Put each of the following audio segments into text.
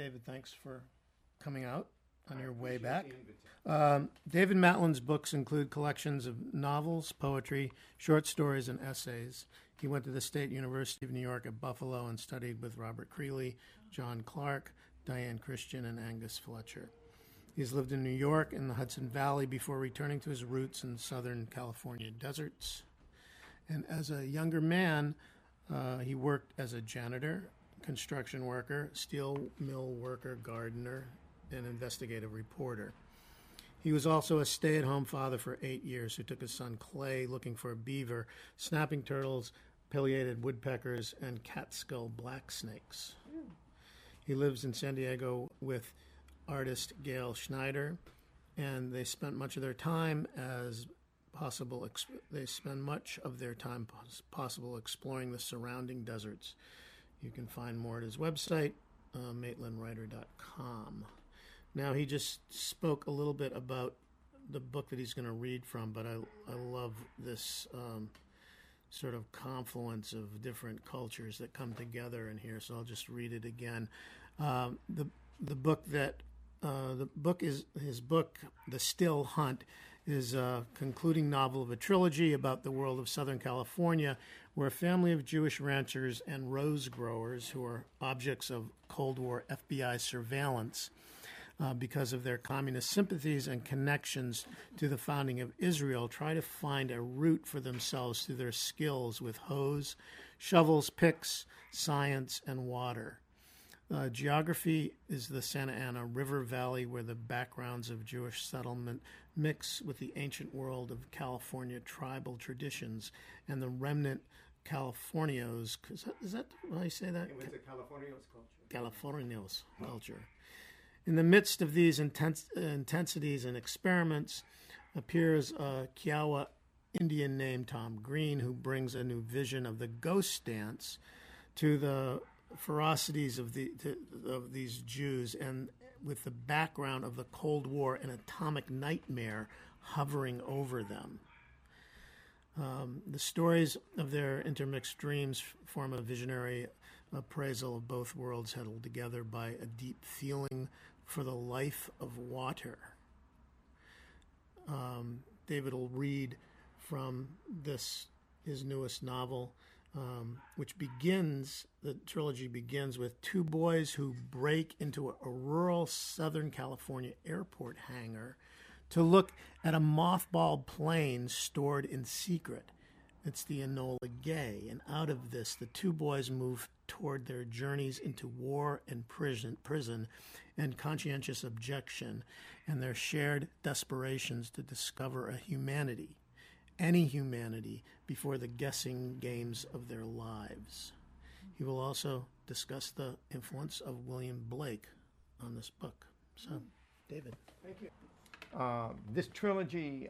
David, thanks for coming out on your way back. David Matlin's books include collections of novels, poetry, short stories, and essays. He went to the State University of New York at Buffalo and studied with Robert Creeley, John Clark, Diane Christian, and Angus Fletcher. He's lived in New York and the Hudson Valley before returning to his roots in Southern California deserts. And as a younger man, he worked as a janitor, construction worker, steel mill worker, gardener, and investigative reporter. He was also a stay-at-home father for 8 years who took his son Clay looking for a beaver, snapping turtles, pileated woodpeckers, and catskill blacksnakes. He lives in San Diego with artist Gail Schneider, and they spent much of their time possible exploring the surrounding deserts. You can find more at his website, maitlandwriter.com. Now, he just spoke a little bit about the book that he's going to read from, but I love this sort of confluence of different cultures that come together in here, so I'll just read it again. The book, The Still Hunt, is a concluding novel of a trilogy about the world of Southern California, where a family of Jewish ranchers and rose growers, who are objects of Cold War FBI surveillance because of their communist sympathies and connections to the founding of Israel, try to find a route for themselves through their skills with hoes, shovels, picks, science, and water. Geography is the Santa Ana River Valley, where the backgrounds of Jewish settlement mix with the ancient world of California tribal traditions and the remnant Californios. Is that how you say that? It was the Californios culture. Californios culture. In the midst of these intensities and experiments appears a Kiowa Indian named Tom Green, who brings a new vision of the ghost dance to the ferocities of these Jews, and with the background of the Cold War and atomic nightmare hovering over them. The stories of their intermixed dreams form a visionary appraisal of both worlds held together by a deep feeling for the life of water. David will read from his newest novel, which the trilogy begins with two boys who break into a rural Southern California airport hangar to look at a mothballed plane stored in secret. It's the Enola Gay, and out of this, the two boys move toward their journeys into war and prison and conscientious objection, and their shared desperations to discover any humanity, before the guessing games of their lives. He will also discuss the influence of William Blake on this book. So, David. Thank you. This trilogy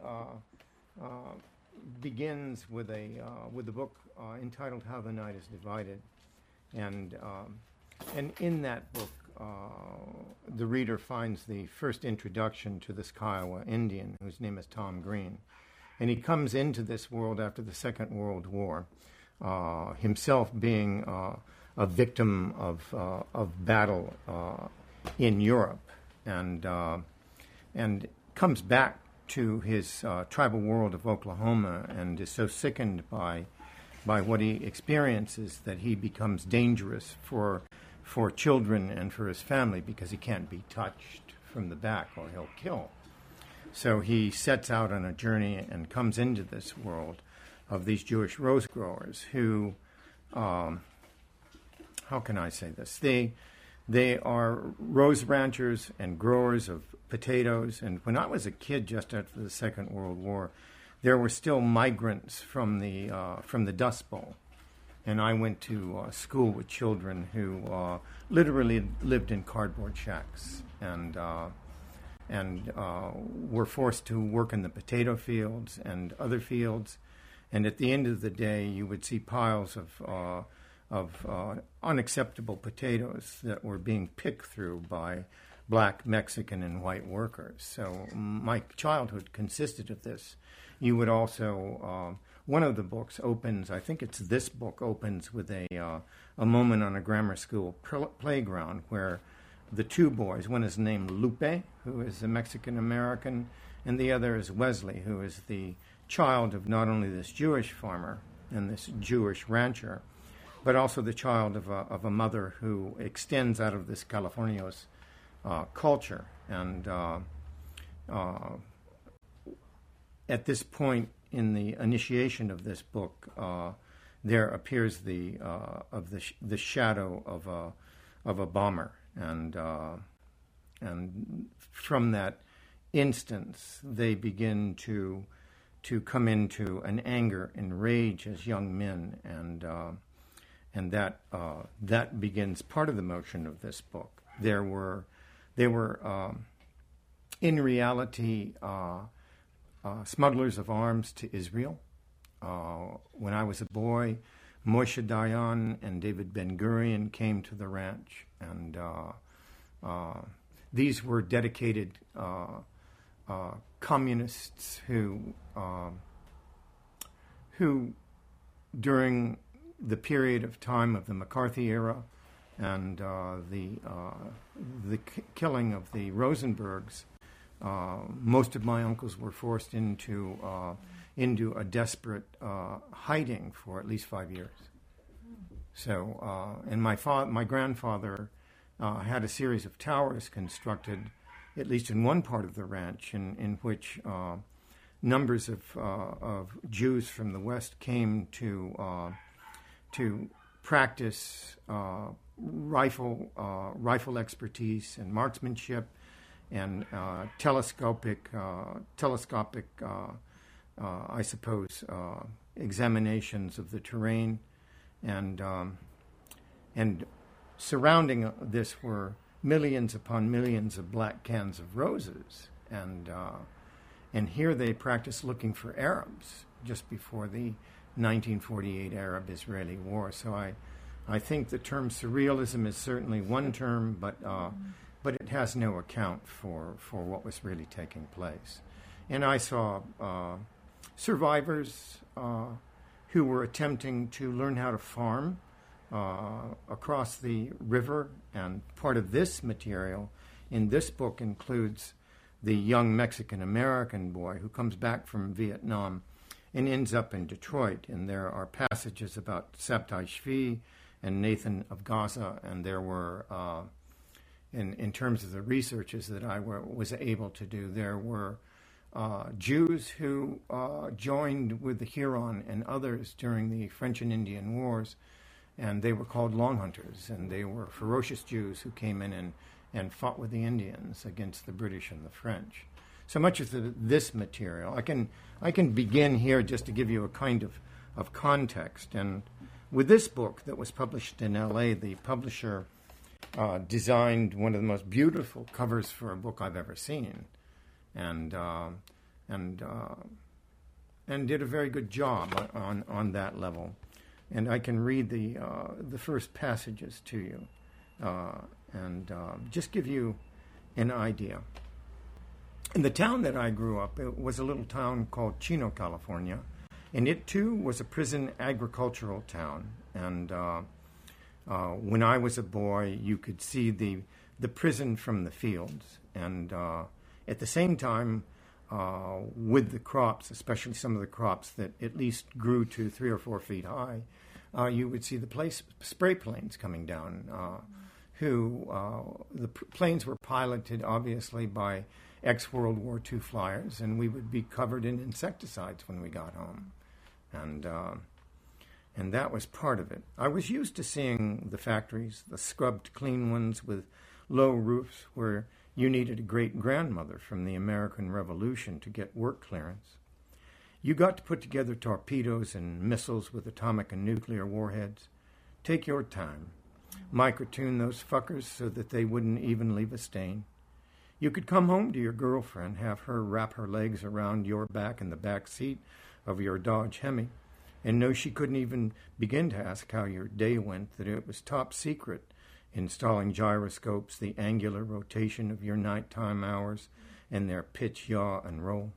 begins with a book entitled "How the Night is Divided," and in that book, the reader finds the first introduction to this Kiowa Indian, whose name is Tom Green. And he comes into this world after the Second World War, himself being a victim of battle in Europe, and comes back to his tribal world of Oklahoma, and is so sickened by what he experiences that he becomes dangerous for children and for his family, because he can't be touched from the back or he'll kill. So he sets out on a journey and comes into this world of these Jewish rose growers who, how can I say this? They are rose ranchers and growers of potatoes. And when I was a kid, just after the Second World War, there were still migrants from the Dust Bowl. And I went to school with children who literally lived in cardboard shacks and were forced to work in the potato fields and other fields. And at the end of the day, you would see piles of unacceptable potatoes that were being picked through by black, Mexican, and white workers. So my childhood consisted of this. You would also, one of the books opens, I think it's this book, opens with a moment on a grammar school playground where the two boys. One is named Lupe, who is a Mexican-American, and the other is Wesley, who is the child of not only this Jewish farmer and this Jewish rancher, but also the child of a mother who extends out of this Californios culture. And at this point in the initiation of this book, there appears the shadow of a bomber, and from that instance, they begin to come into an anger and rage as young men, and that begins part of the motion of this book. There were in reality smugglers of arms to Israel. When I was a boy, Moshe Dayan and David Ben-Gurion came to the ranch, and these were dedicated communists who during the period of time of the McCarthy era and the killing of the Rosenbergs, most of my uncles were forced into a desperate hiding for at least 5 years. So, and my grandfather had a series of towers constructed, at least in one part of the ranch, in which numbers of Jews from the West came to practice rifle expertise and marksmanship and telescopic I suppose examinations of the terrain, and surrounding this were millions upon millions of black cans of roses, and here they practiced looking for Arabs just before the 1948 Arab-Israeli War. So I think the term surrealism is certainly one term, but it has no account for what was really taking place. And I saw survivors who were attempting to learn how to farm across the river, and part of this material in this book includes the young Mexican-American boy who comes back from Vietnam and ends up in Detroit. And there are passages about Sabtai Shvi and Nathan of Gaza, and there were, in terms of the researches that I was able to do, there were Jews who joined with the Huron and others during the French and Indian Wars, and they were called Long Hunters, and they were ferocious Jews who came in and fought with the Indians against the British and the French. So much of this material, I can begin here just to give you a kind of context. And with this book that was published in L.A., the publisher designed one of the most beautiful covers for a book I've ever seen, and did a very good job on that level. And I can read the first passages to you, and just give you an idea. In the town that I grew up, it was a little town called Chino, California, and it too was a prison agricultural town. And when I was a boy, you could see the prison from the fields, and at the same time, with the crops, especially some of the crops that at least grew to 3 or 4 feet high, you would see the spray planes coming down. The planes were piloted, obviously, by ex-World War II flyers, and we would be covered in insecticides when we got home. And that was part of it. I was used to seeing the factories, the scrubbed clean ones with low roofs where you needed a great-grandmother from the American Revolution to get work clearance. You got to put together torpedoes and missiles with atomic and nuclear warheads. Take your time. Microtune those fuckers so that they wouldn't even leave a stain. You could come home to your girlfriend, have her wrap her legs around your back in the back seat of your Dodge Hemi, and know she couldn't even begin to ask how your day went, that it was top secret, installing gyroscopes, the angular rotation of your nighttime hours, and their pitch, yaw, and roll.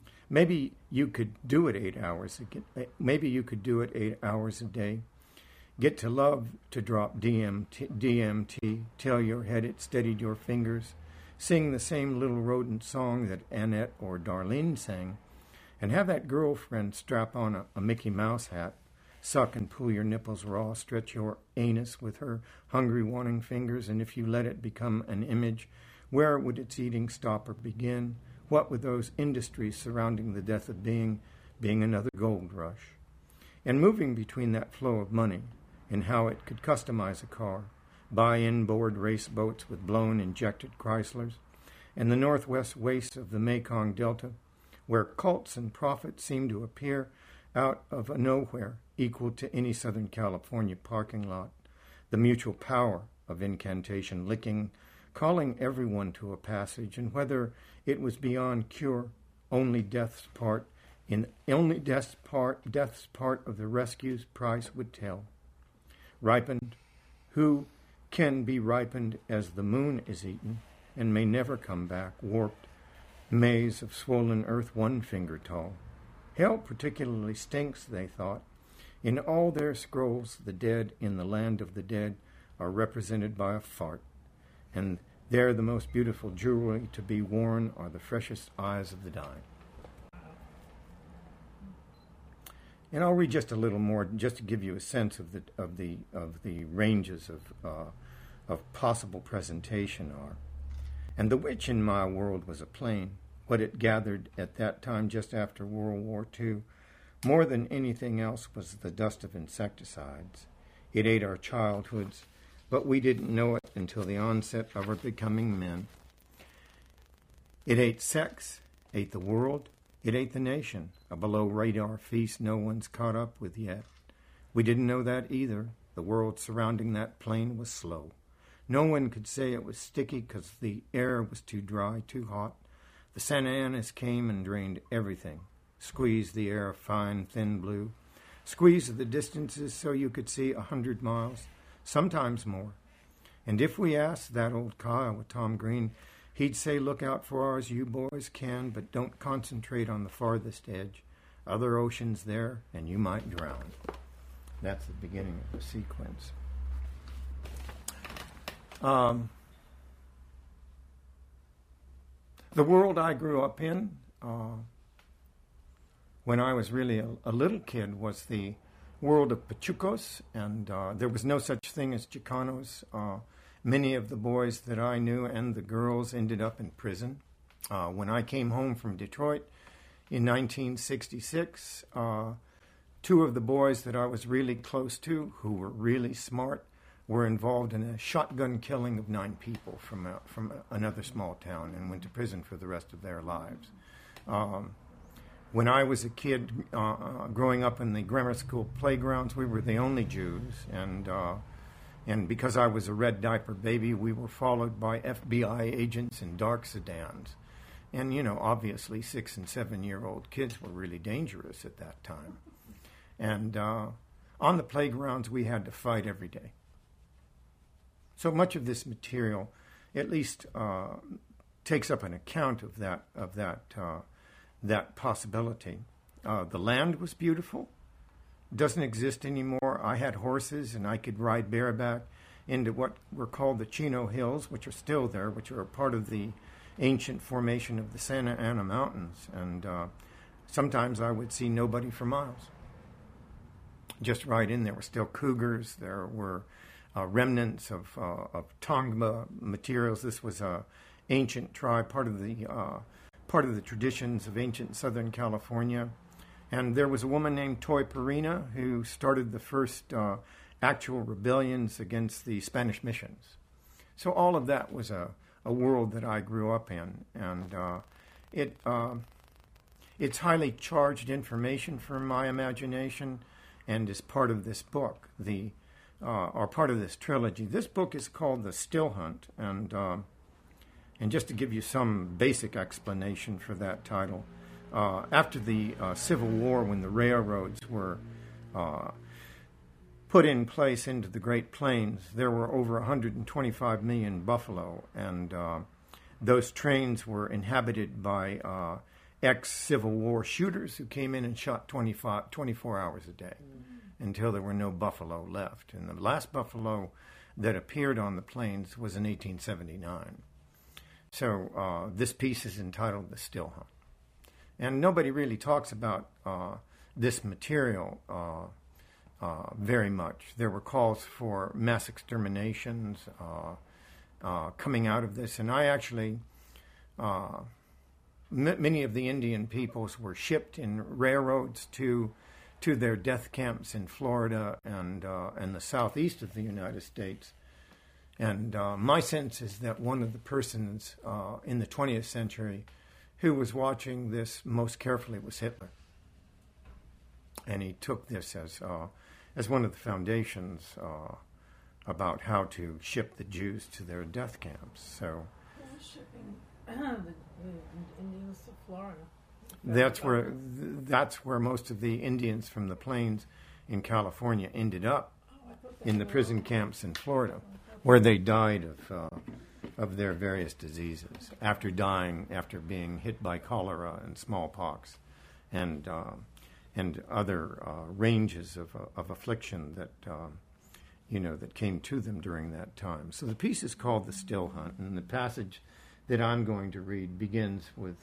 Maybe you could do it 8 hours. Maybe you could do it 8 hours a day. Get to love to drop DMT, tell your head it steadied your fingers, sing the same little rodent song that Annette or Darlene sang, and have that girlfriend strap on a Mickey Mouse hat, suck and pull your nipples raw, stretch your anus with her hungry, wanting fingers, and if you let it become an image, where would its eating stop or begin? What would those industries surrounding the death of being another gold rush? And moving between that flow of money and how it could customize a car, buy inboard race boats with blown injected Chryslers, and the northwest wastes of the Mekong Delta, where cults and prophets seem to appear out of a nowhere equal to any Southern California parking lot, the mutual power of incantation licking, calling everyone to a passage, and whether it was beyond cure, only death's part of the rescue's price would tell. Ripened, who can be ripened as the moon is eaten and may never come back, warped maze of swollen earth 1 finger tall. Hell particularly stinks, they thought. In all their scrolls, the dead in the land of the dead are represented by a fart, and there the most beautiful jewelry to be worn are the freshest eyes of the dying. And I'll read just a little more, just to give you a sense of the ranges of possible presentation are. And the witch in my world was a plane. What it gathered at that time, just after World War II, more than anything else, was the dust of insecticides. It ate our childhoods, but we didn't know it until the onset of our becoming men. It ate sex, ate the world, it ate the nation, a below-radar feast no one's caught up with yet. We didn't know that either. The world surrounding that plane was slow. No one could say it was sticky because the air was too dry, too hot. The Santa Anas came and drained everything, squeezed the air fine, thin blue, squeezed the distances so you could see 100 miles, sometimes more. And if we asked that old Kiowa, Tom Green, he'd say, look out for ours, you boys can, but don't concentrate on the farthest edge. Other oceans there, and you might drown. That's the beginning of the sequence. The world I grew up in, when I was really a little kid, was the world of Pachucos, and there was no such thing as Chicanos. Many of the boys that I knew and the girls ended up in prison. When I came home from Detroit in 1966, 2 of the boys that I was really close to, who were really smart, were involved in a shotgun killing of 9 people from another small town and went to prison for the rest of their lives. When I was a kid, growing up in the grammar school playgrounds, we were the only Jews, and because I was a red diaper baby, we were followed by FBI agents in dark sedans. And, obviously 6- and 7-year-old kids were really dangerous at that time. And on the playgrounds, we had to fight every day. So much of this material, at least, takes up an account of that possibility. The land was beautiful. Doesn't exist anymore. I had horses, and I could ride bareback into what were called the Chino Hills, which are still there, which are a part of the ancient formation of the Santa Ana Mountains. And sometimes I would see nobody for miles. Just right in there were still cougars. There were remnants of Tongva materials. This was a ancient tribe, part of the traditions of ancient Southern California. And there was a woman named Toy Perina who started the first actual rebellions against the Spanish missions. So all of that was a world that I grew up in, and it's highly charged information for my imagination, and is part of this book, or part of this trilogy. This book is called The Still Hunt, and just to give you some basic explanation for that title, after the Civil War, when the railroads were put in place into the Great Plains, there were over 125 million buffalo, and those trains were inhabited by ex-Civil War shooters who came in and shot 24 hours a day. until there were no buffalo left. And the last buffalo that appeared on the plains was in 1879. So this piece is entitled The Still Hunt. And nobody really talks about this material very much. There were calls for mass exterminations coming out of this, and I actually, many of the Indian peoples were shipped in railroads to their death camps in Florida and the southeast of the United States. And my sense is that one of the persons in the 20th century who was watching this most carefully was Hitler. And he took this as one of the foundations about how to ship the Jews to their death camps. So who was shipping the Indians to Florida? That's where most of the Indians from the plains in California ended up, in the prison camps in Florida, where they died of their various diseases after being hit by cholera and smallpox, and other ranges of affliction that that came to them during that time. So the piece is called The Still Hunt, and the passage that I'm going to read begins with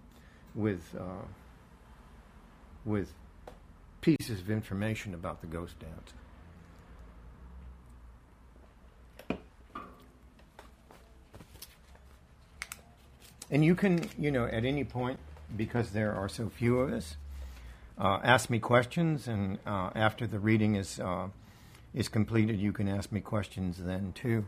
pieces of information about the ghost dance. And you can, at any point, because there are so few of us, ask me questions, and after the reading is completed, you can ask me questions then too.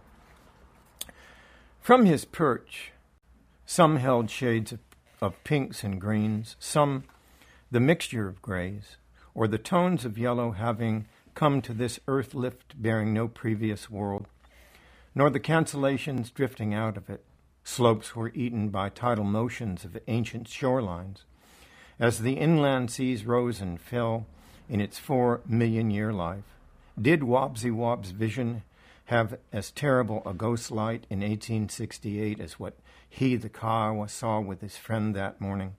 From his perch, some held shades of pinks and greens, some the mixture of grays, or the tones of yellow, having come to this earth lift bearing no previous world, nor the cancellations drifting out of it. Slopes were eaten by tidal motions of ancient shorelines, as the inland seas rose and fell in its 4-million-year life. Did Wobsy Wob's vision have as terrible a ghost light in 1868 as what he, the Kiowa, saw with his friend that morning?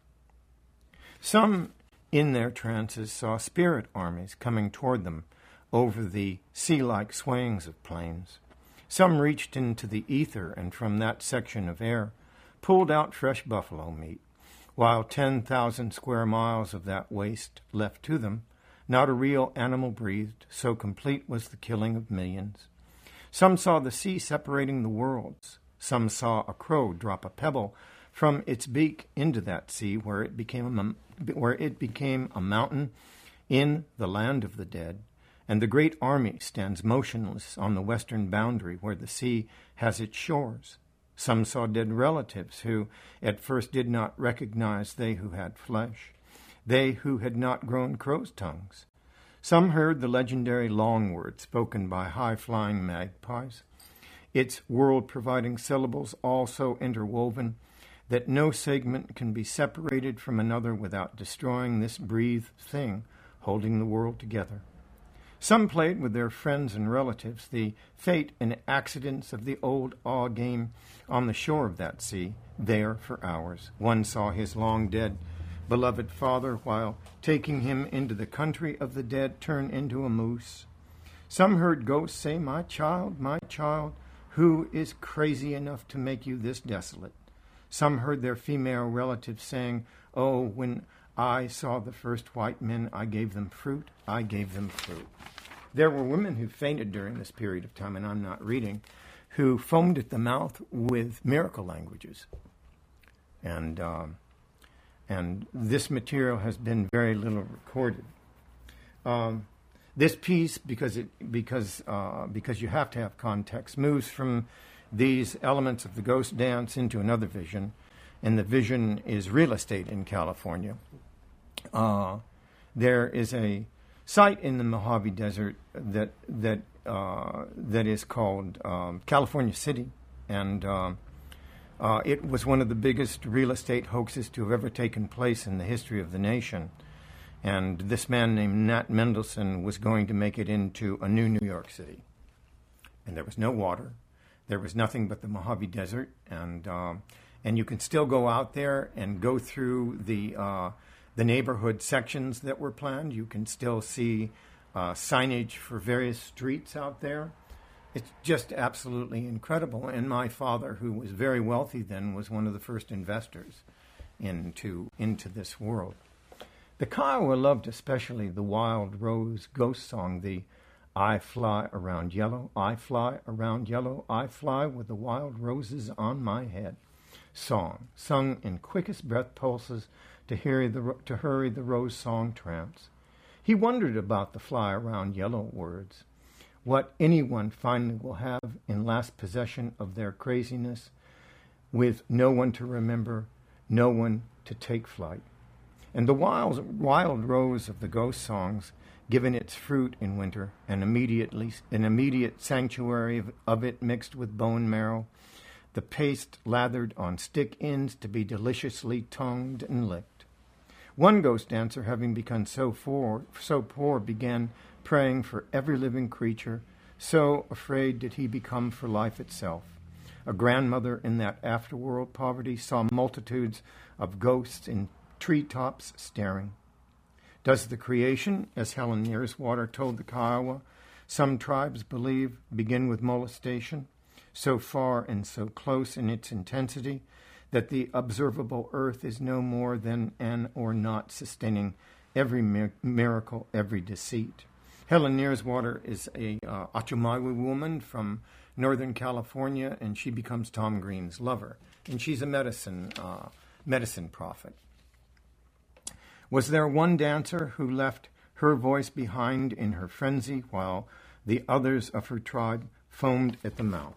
Some, in their trances, saw spirit armies coming toward them over the sea-like swayings of plains. Some reached into the ether and from that section of air pulled out fresh buffalo meat, while 10,000 square miles of that waste left to them, not a real animal breathed, so complete was the killing of millions. Some saw the sea separating the worlds. Some saw a crow drop a pebble from its beak into that sea, where it became a mountain in the land of the dead. And the great army stands motionless on the western boundary where the sea has its shores. Some saw dead relatives who at first did not recognize they who had flesh, they who had not grown crow's tongues. Some heard the legendary long word spoken by high-flying magpies, its world-providing syllables all so interwoven that no segment can be separated from another without destroying this breathed thing holding the world together. Some played with their friends and relatives the fate and accidents of the old awe game on the shore of that sea, there for hours. One saw his long-dead beloved father, while taking him into the country of the dead, turn into a moose. Some heard ghosts say, my child, who is crazy enough to make you this desolate? Some heard their female relatives saying, oh, when I saw the first white men, I gave them fruit. There were women who fainted during this period of time, and I'm not reading, who foamed at the mouth with miracle languages. And this material has been very little recorded. This piece, because you have to have context, moves from these elements of the ghost dance into another vision, and the vision is real estate in California. There is a site in the Mojave Desert that is called California City, and it was one of the biggest real estate hoaxes to have ever taken place in the history of the nation. And this man named Nat Mendelsohn was going to make it into a new New York City. And there was no water. There was nothing but the Mojave Desert. And you can still go out there and go through the neighborhood sections that were planned. You can still see signage for various streets out there. It's just absolutely incredible. And my father, who was very wealthy then, was one of the first investors into this world. The Kiowa loved especially the Wild Rose ghost song, the I fly around yellow, I fly around yellow, I fly with the wild roses on my head song, sung in quickest breath pulses to hurry the rose song trance. He wondered about the fly around yellow words, what anyone finally will have in last possession of their craziness, with no one to remember, no one to take flight. And the wild rose of the ghost songs, given its fruit in winter, an immediate sanctuary of it mixed with bone marrow, the paste lathered on stick ends to be deliciously tongued and licked. One ghost dancer, having become so poor, began praying for every living creature, so afraid did he become for life itself. A grandmother in that afterworld poverty saw multitudes of ghosts in treetops staring. Does the creation, as Helen Nearswater told the Kiowa, some tribes believe, begin with molestation, so far and so close in its intensity that the observable earth is no more than an or not sustaining every miracle, every deceit? Helen Nearswater is a Achumawi woman from Northern California, and she becomes Tom Green's lover. And she's a medicine prophet. Was there one dancer who left her voice behind in her frenzy while the others of her tribe foamed at the mouth?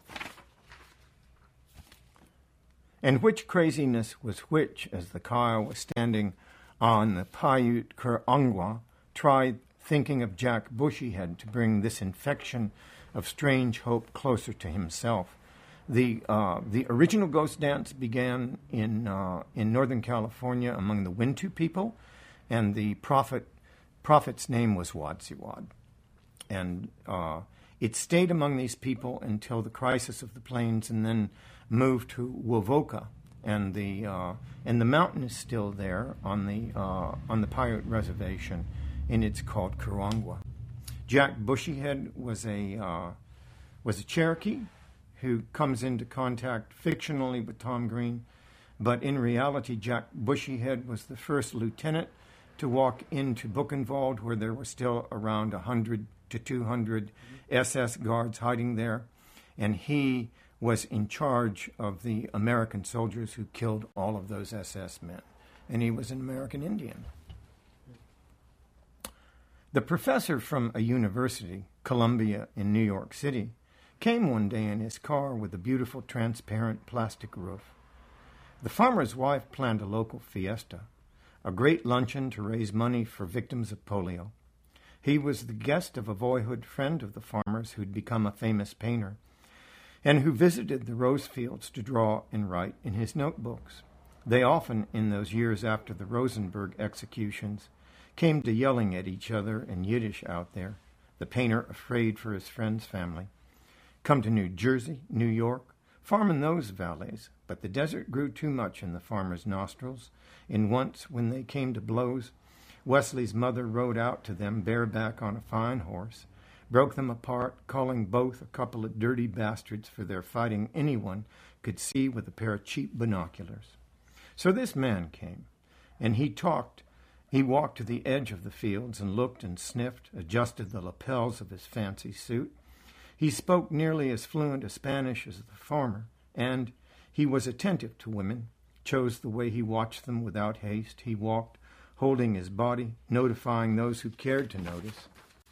And which craziness was which as the Kiowa was standing on the Paiute Kurungwa tried thinking of Jack Bushyhead to bring this infection of strange hope closer to himself? The original ghost dance began in Northern California among the Wintu people, and the prophet's name was Wadziwad. And it stayed among these people until the crisis of the plains, and then moved to Wovoka, and the mountain is still there on the Paiute reservation, and it's called Kurungwa. Jack Bushyhead was a Cherokee who comes into contact fictionally with Tom Green, but in reality, Jack Bushyhead was the first lieutenant to walk into Buchenwald, where there were still around 100 to 200 SS guards hiding there, and he was in charge of the American soldiers who killed all of those SS men, and he was an American Indian. The professor from a university, Columbia in New York City, came one day in his car with a beautiful transparent plastic roof. The farmer's wife planned a local fiesta, a great luncheon to raise money for victims of polio. He was the guest of a boyhood friend of the farmer's who'd become a famous painter, and who visited the rose fields to draw and write in his notebooks. They often, in those years after the Rosenberg executions, came to yelling at each other in Yiddish out there, the painter afraid for his friend's family. Come to New Jersey, New York, farm in those valleys, but the desert grew too much in the farmer's nostrils, and once, when they came to blows, Wesley's mother rode out to them bareback on a fine horse, broke them apart, calling both a couple of dirty bastards for their fighting anyone could see with a pair of cheap binoculars. So this man came, and he talked. He walked to the edge of the fields and looked and sniffed, adjusted the lapels of his fancy suit. He spoke nearly as fluent a Spanish as the farmer, and he was attentive to women, chose the way he watched them without haste. He walked, holding his body, notifying those who cared to notice.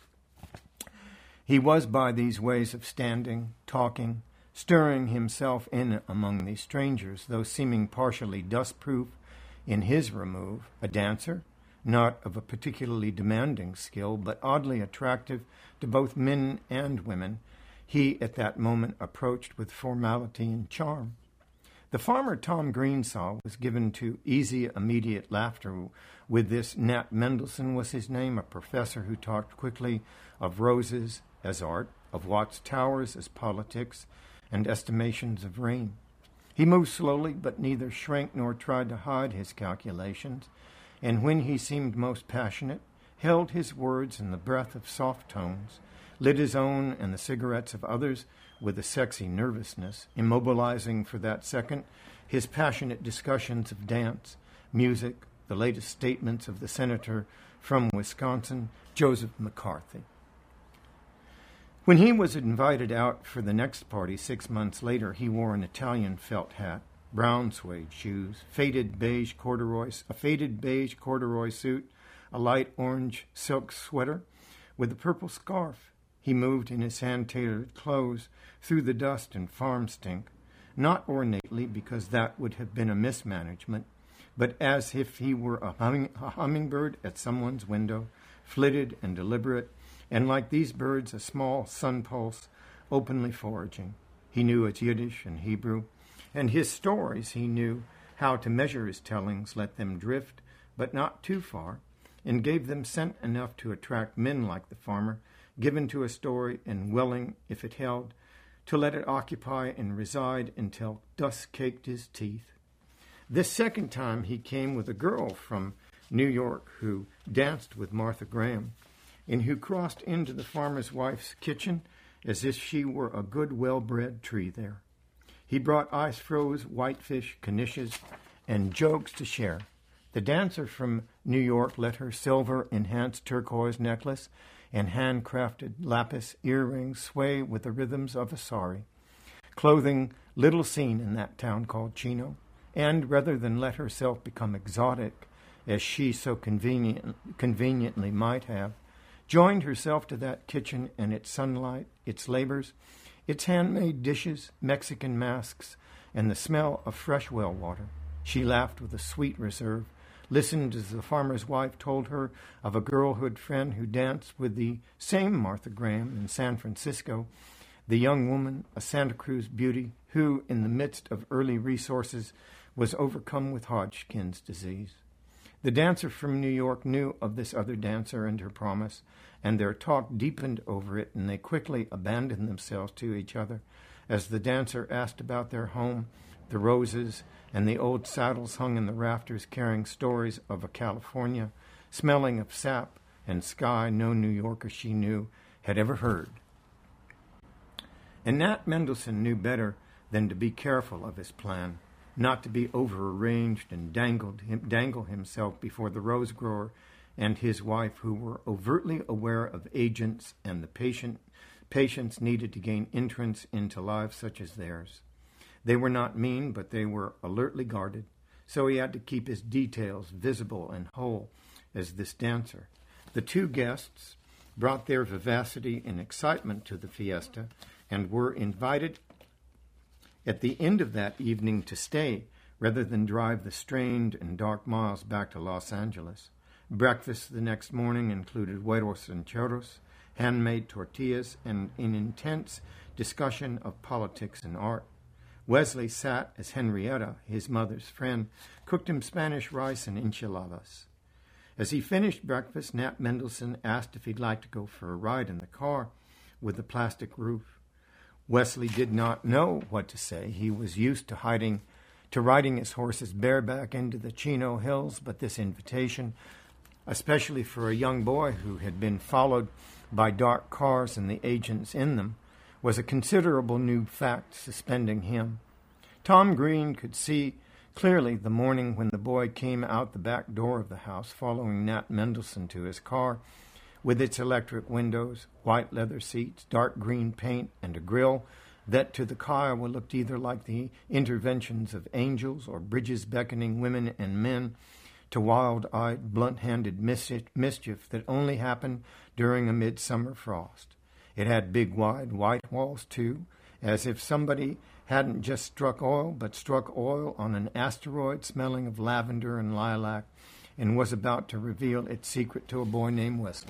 He was by these ways of standing, talking, stirring himself in among these strangers, though seeming partially dust-proof in his remove, a dancer, not of a particularly demanding skill, but oddly attractive to both men and women, he at that moment approached with formality and charm. The farmer Tom Green saw was given to easy, immediate laughter with this. Nat Mendelsohn was his name, a professor who talked quickly of roses as art, of Watts Towers as politics, and estimations of rain. He moved slowly, but neither shrank nor tried to hide his calculations, and when he seemed most passionate, held his words in the breath of soft tones, lit his own and the cigarettes of others with a sexy nervousness, immobilizing for that second his passionate discussions of dance, music, the latest statements of the senator from Wisconsin, Joseph McCarthy. When he was invited out for the next party 6 months later, he wore an Italian felt hat, brown suede shoes, a faded beige corduroy suit, a light orange silk sweater with a purple scarf. He moved in his hand-tailored clothes through the dust and farm stink, not ornately because that would have been a mismanagement, but as if he were a hummingbird at someone's window, flitted and deliberate, and like these birds, a small sun pulse, openly foraging. He knew its Yiddish and Hebrew, and his stories he knew how to measure his tellings, let them drift, but not too far, and gave them scent enough to attract men like the farmer, given to a story and willing, if it held, to let it occupy and reside until dust caked his teeth. This second time he came with a girl from New York who danced with Martha Graham, and who crossed into the farmer's wife's kitchen as if she were a good, well-bred tree there. He brought ice-froze whitefish, knishes, and jokes to share. The dancer from New York let her silver-enhanced turquoise necklace and handcrafted lapis earrings sway with the rhythms of a sari, clothing little seen in that town called Chino, and rather than let herself become exotic, as she so conveniently might have, joined herself to that kitchen and its sunlight, its labors, its handmade dishes, Mexican masks, and the smell of fresh well water. She laughed with a sweet reserve, listened as the farmer's wife told her of a girlhood friend who danced with the same Martha Graham in San Francisco, the young woman, a Santa Cruz beauty, who, in the midst of early resources, was overcome with Hodgkin's disease. The dancer from New York knew of this other dancer and her promise, and their talk deepened over it, and they quickly abandoned themselves to each other as the dancer asked about their home, the roses, and the old saddles hung in the rafters carrying stories of a California, smelling of sap and sky no New Yorker she knew had ever heard. And Nat Mendelsohn knew better than to be careful of his plan, not to be over-arranged and dangle himself before the rose grower and his wife, who were overtly aware of agents and the patients needed to gain entrance into lives such as theirs. They were not mean, but they were alertly guarded, so he had to keep his details visible and whole as this dancer. The two guests brought their vivacity and excitement to the fiesta and were invited at the end of that evening to stay rather than drive the strained and dark miles back to Los Angeles. Breakfast the next morning included huevos and churros, handmade tortillas, and an intense discussion of politics and art. Wesley sat as Henrietta, his mother's friend, cooked him Spanish rice and enchiladas. As he finished breakfast, Nat Mendelsohn asked if he'd like to go for a ride in the car with the plastic roof. Wesley did not know what to say. He was used to riding his horses bareback into the Chino Hills, but this invitation, especially for a young boy who had been followed by dark cars and the agents in them, was a considerable new fact suspending him. Tom Green could see clearly the morning when the boy came out the back door of the house, following Nat Mendelsohn to his car, with its electric windows, white leather seats, dark green paint, and a grill that to the Kiowa looked either like the interventions of angels or bridges beckoning women and men to wild-eyed, blunt-handed mischief that only happened during a midsummer frost. It had big, wide, white walls, too, as if somebody hadn't just struck oil, but struck oil on an asteroid smelling of lavender and lilac, and was about to reveal its secret to a boy named Wesley.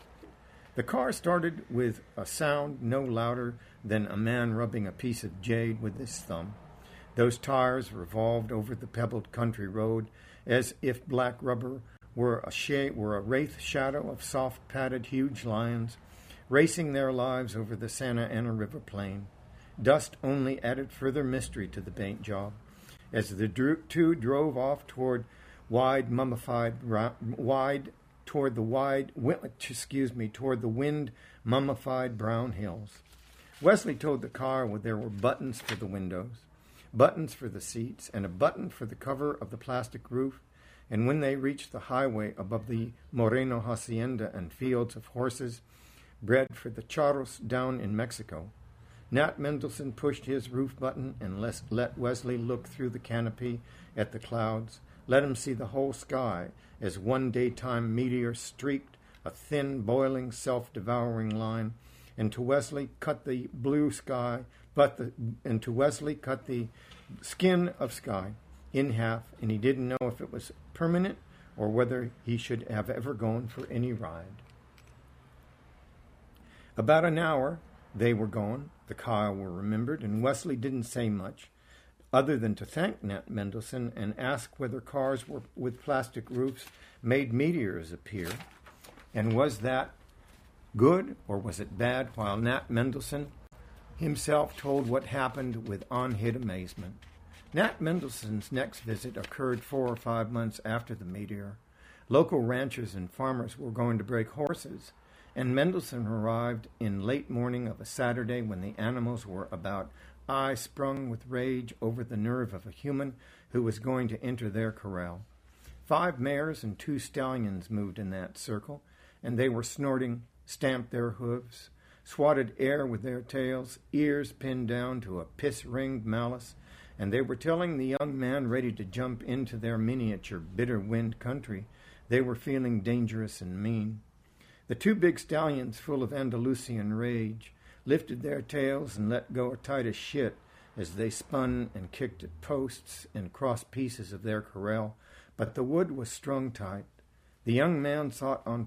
The car started with a sound no louder than a man rubbing a piece of jade with his thumb. Those tires revolved over the pebbled country road as if black rubber were a wraith shadow of soft padded huge lions, racing their lives over the Santa Ana River plain. Dust only added further mystery to the paint job as the two drove off toward wide toward the wind mummified brown hills. Wesley told the car there were buttons for the windows, buttons for the seats, and a button for the cover of the plastic roof. And when they reached the highway above the Moreno hacienda and fields of horses bred for the charros down in Mexico, Nat Mendelsohn pushed his roof button and let Wesley look through the canopy at the clouds, let him see the whole sky as one daytime meteor streaked a thin, boiling, self-devouring line, and to Wesley cut the blue sky, and to Wesley cut the skin of sky in half, and he didn't know if it was permanent or whether he should have ever gone for any ride. About an hour they were gone, the car were remembered, and Wesley didn't say much, other than to thank Nat Mendelsohn and ask whether cars with plastic roofs made meteors appear, and was that good or was it bad, while Nat Mendelsohn himself told what happened with on-hit amazement. Nat Mendelsohn's next visit occurred 4 or 5 months after the meteor. Local ranchers and farmers were going to break horses, and Mendelsohn arrived in late morning of a Saturday when the animals were about eye-sprung with rage over the nerve of a human who was going to enter their corral. 5 mares and 2 stallions moved in that circle, and they were snorting, stamped their hooves, swatted air with their tails, ears pinned down to a piss-ringed malice, and they were telling the young man ready to jump into their miniature bitter wind country they were feeling dangerous and mean. The 2 big stallions, full of Andalusian rage, lifted their tails and let go tight as shit as they spun and kicked at posts and cross pieces of their corral, but the wood was strung tight. The young man sat on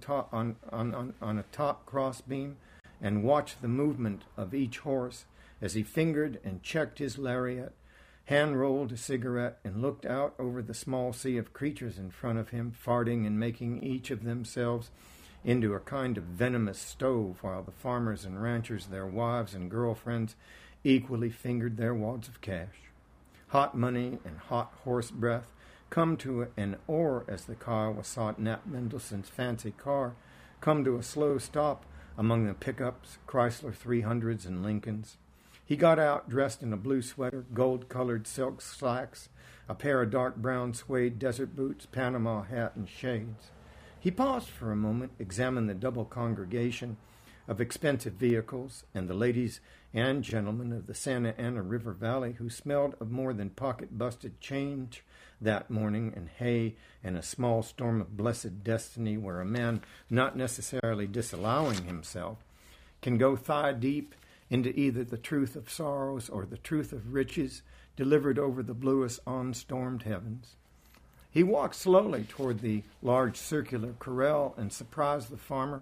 a top crossbeam and watched the movement of each horse as he fingered and checked his lariat, hand-rolled a cigarette, and looked out over the small sea of creatures in front of him, farting and making each of themselves into a kind of venomous stove, while the farmers and ranchers, their wives and girlfriends, equally fingered their wads of cash. Hot money and hot horse breath come to an oar as the car was sought Nat Mendelsohn's fancy car, come to a slow stop among the pickups, Chrysler 300s and Lincolns. He got out dressed in a blue sweater, gold-colored silk slacks, a pair of dark brown suede desert boots, Panama hat, and shades. He paused for a moment, examined the double congregation of expensive vehicles and the ladies and gentlemen of the Santa Ana River Valley who smelled of more than pocket-busted change that morning and hay and a small storm of blessed destiny where a man, not necessarily disallowing himself, can go thigh-deep into either the truth of sorrows or the truth of riches delivered over the bluest on-stormed heavens. He walked slowly toward the large circular corral and surprised the farmer,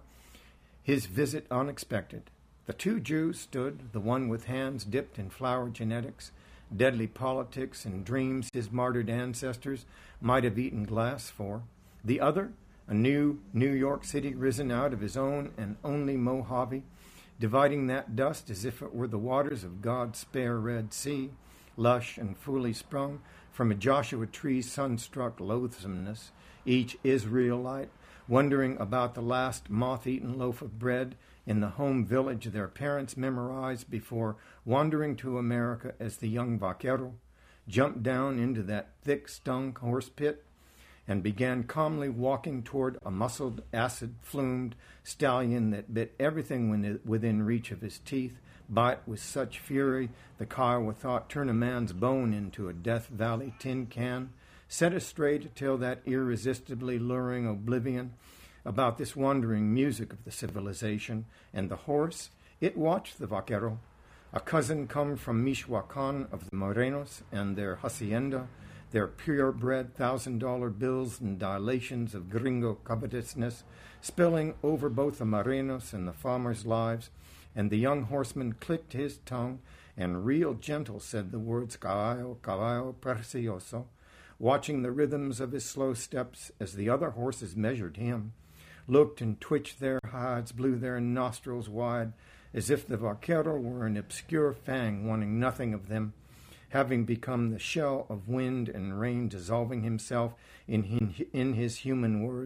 his visit unexpected. The 2 Jews stood, the one with hands dipped in flower genetics, deadly politics, and dreams his martyred ancestors might have eaten glass for. The other, a new New York City risen out of his own and only Mojave, dividing that dust as if it were the waters of God's spare Red Sea, lush and fully sprung from a Joshua tree's sun-struck loathsomeness, each Israelite wondering about the last moth-eaten loaf of bread in the home village their parents memorized before wandering to America as the young vaquero jumped down into that thick-stung horse pit and began calmly walking toward a muscled, acid-flumed stallion that bit everything within reach of his teeth, bite with such fury the car would thought turn a man's bone into a Death Valley tin can, set us straight till that irresistibly luring oblivion about this wandering music of the civilization, and the horse, it watched the vaquero, a cousin come from Michoacan of the Morenos and their hacienda, their purebred $1,000 bills and dilations of gringo covetousness spilling over both the Morenos and the farmers' lives, and the young horseman clicked his tongue and real gentle said the words caballo, caballo precioso, watching the rhythms of his slow steps as the other horses measured him, looked and twitched their hides, blew their nostrils wide, as if the vaquero were an obscure fang wanting nothing of them, having become the shell of wind and rain, dissolving himself in his human words,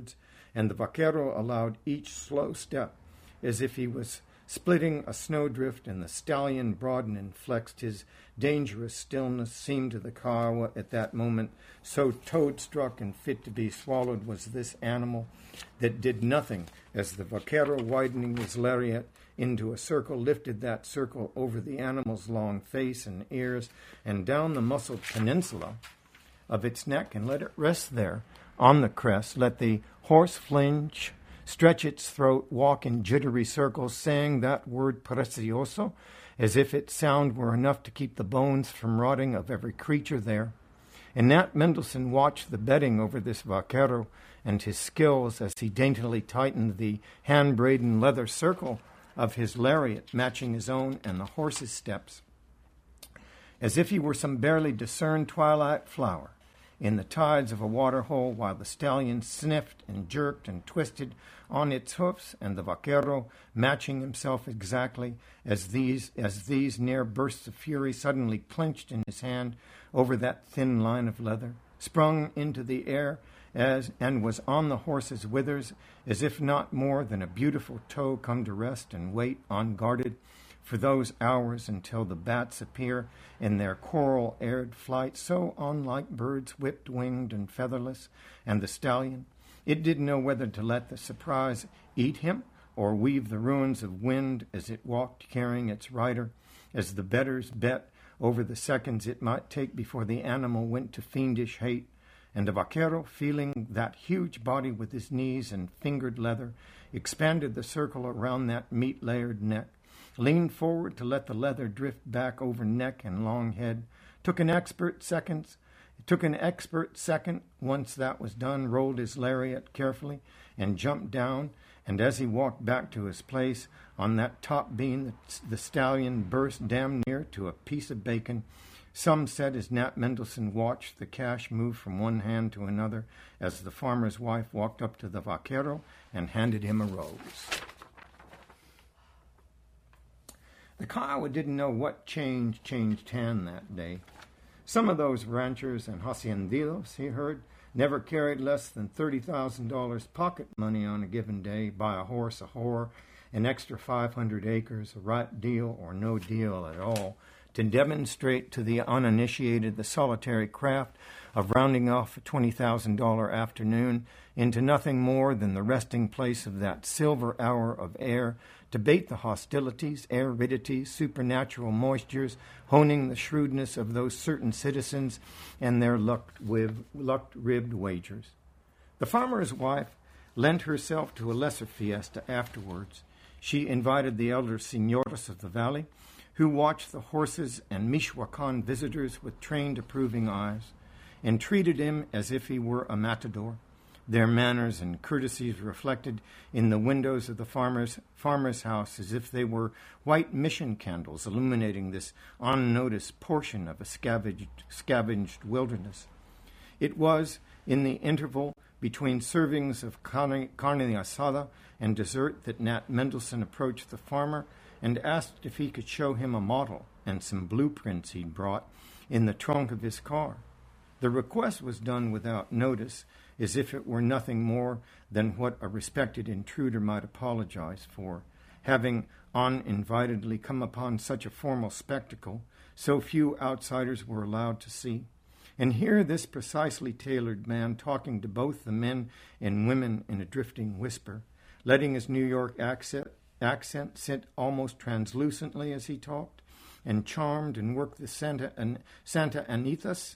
and the vaquero allowed each slow step as if he was splitting a snowdrift, and the stallion broadened and flexed. His dangerous stillness seemed to the Kiowa at that moment so toad-struck and fit to be swallowed was this animal that did nothing as the vaquero, widening his lariat into a circle, lifted that circle over the animal's long face and ears and down the muscled peninsula of its neck and let it rest there on the crest. Let the horse flinch, stretch its throat, walk in jittery circles, saying that word precioso, as if its sound were enough to keep the bones from rotting of every creature there. And Nat Mendelsohn watched the bedding over this vaquero and his skills as he daintily tightened the hand-braided leather circle of his lariat, matching his own and the horse's steps, as if he were some barely discerned twilight flower in the tides of a waterhole, while the stallion sniffed and jerked and twisted on its hoofs, and the vaquero, matching himself exactly as these near bursts of fury suddenly clenched in his hand over that thin line of leather, sprung into the air and was on the horse's withers, as if not more than a beautiful toe come to rest and wait unguarded for those hours until the bats appear in their coral-aired flight, so unlike birds whipped-winged and featherless, and the stallion, it didn't know whether to let the surprise eat him or weave the ruins of wind as it walked carrying its rider, as the betters bet over the seconds it might take before the animal went to fiendish hate, and the vaquero, feeling that huge body with his knees and fingered leather, expanded the circle around that meat-layered neck, leaned forward to let the leather drift back over neck and long head, took an expert second, once that was done, rolled his lariat carefully and jumped down, and as he walked back to his place on that top beam, the stallion burst damn near to a piece of bacon. Some said as Nat Mendelsohn watched the cash move from one hand to another as the farmer's wife walked up to the vaquero and handed him a rose. The Kiowa didn't know what changed hand that day. Some of those ranchers and hacienditos, he heard, never carried less than $30,000 pocket money on a given day, buy a horse, a whore, an extra 500 acres, a right deal or no deal at all, to demonstrate to the uninitiated the solitary craft of rounding off a $20,000 afternoon into nothing more than the resting place of that silver hour of air, to bait the hostilities, aridities, supernatural moistures, honing the shrewdness of those certain citizens and their luck-ribbed wagers. The farmer's wife lent herself to a lesser fiesta afterwards. She invited the elder señoras of the valley, who watched the horses and Michoacan visitors with trained approving eyes, and treated him as if he were a matador, their manners and courtesies reflected in the windows of the farmer's house as if they were white mission candles illuminating this unnoticed portion of a scavenged wilderness. It was in the interval between servings of carne asada and dessert that Nat Mendelsohn approached the farmer and asked if he could show him a model and some blueprints he'd brought in the trunk of his car. The request was done without notice, as if it were nothing more than what a respected intruder might apologize for, having uninvitedly come upon such a formal spectacle so few outsiders were allowed to see. And here this precisely tailored man talking to both the men and women in a drifting whisper, letting his New York accent sit almost translucently as he talked, and charmed and worked the Santa Anitas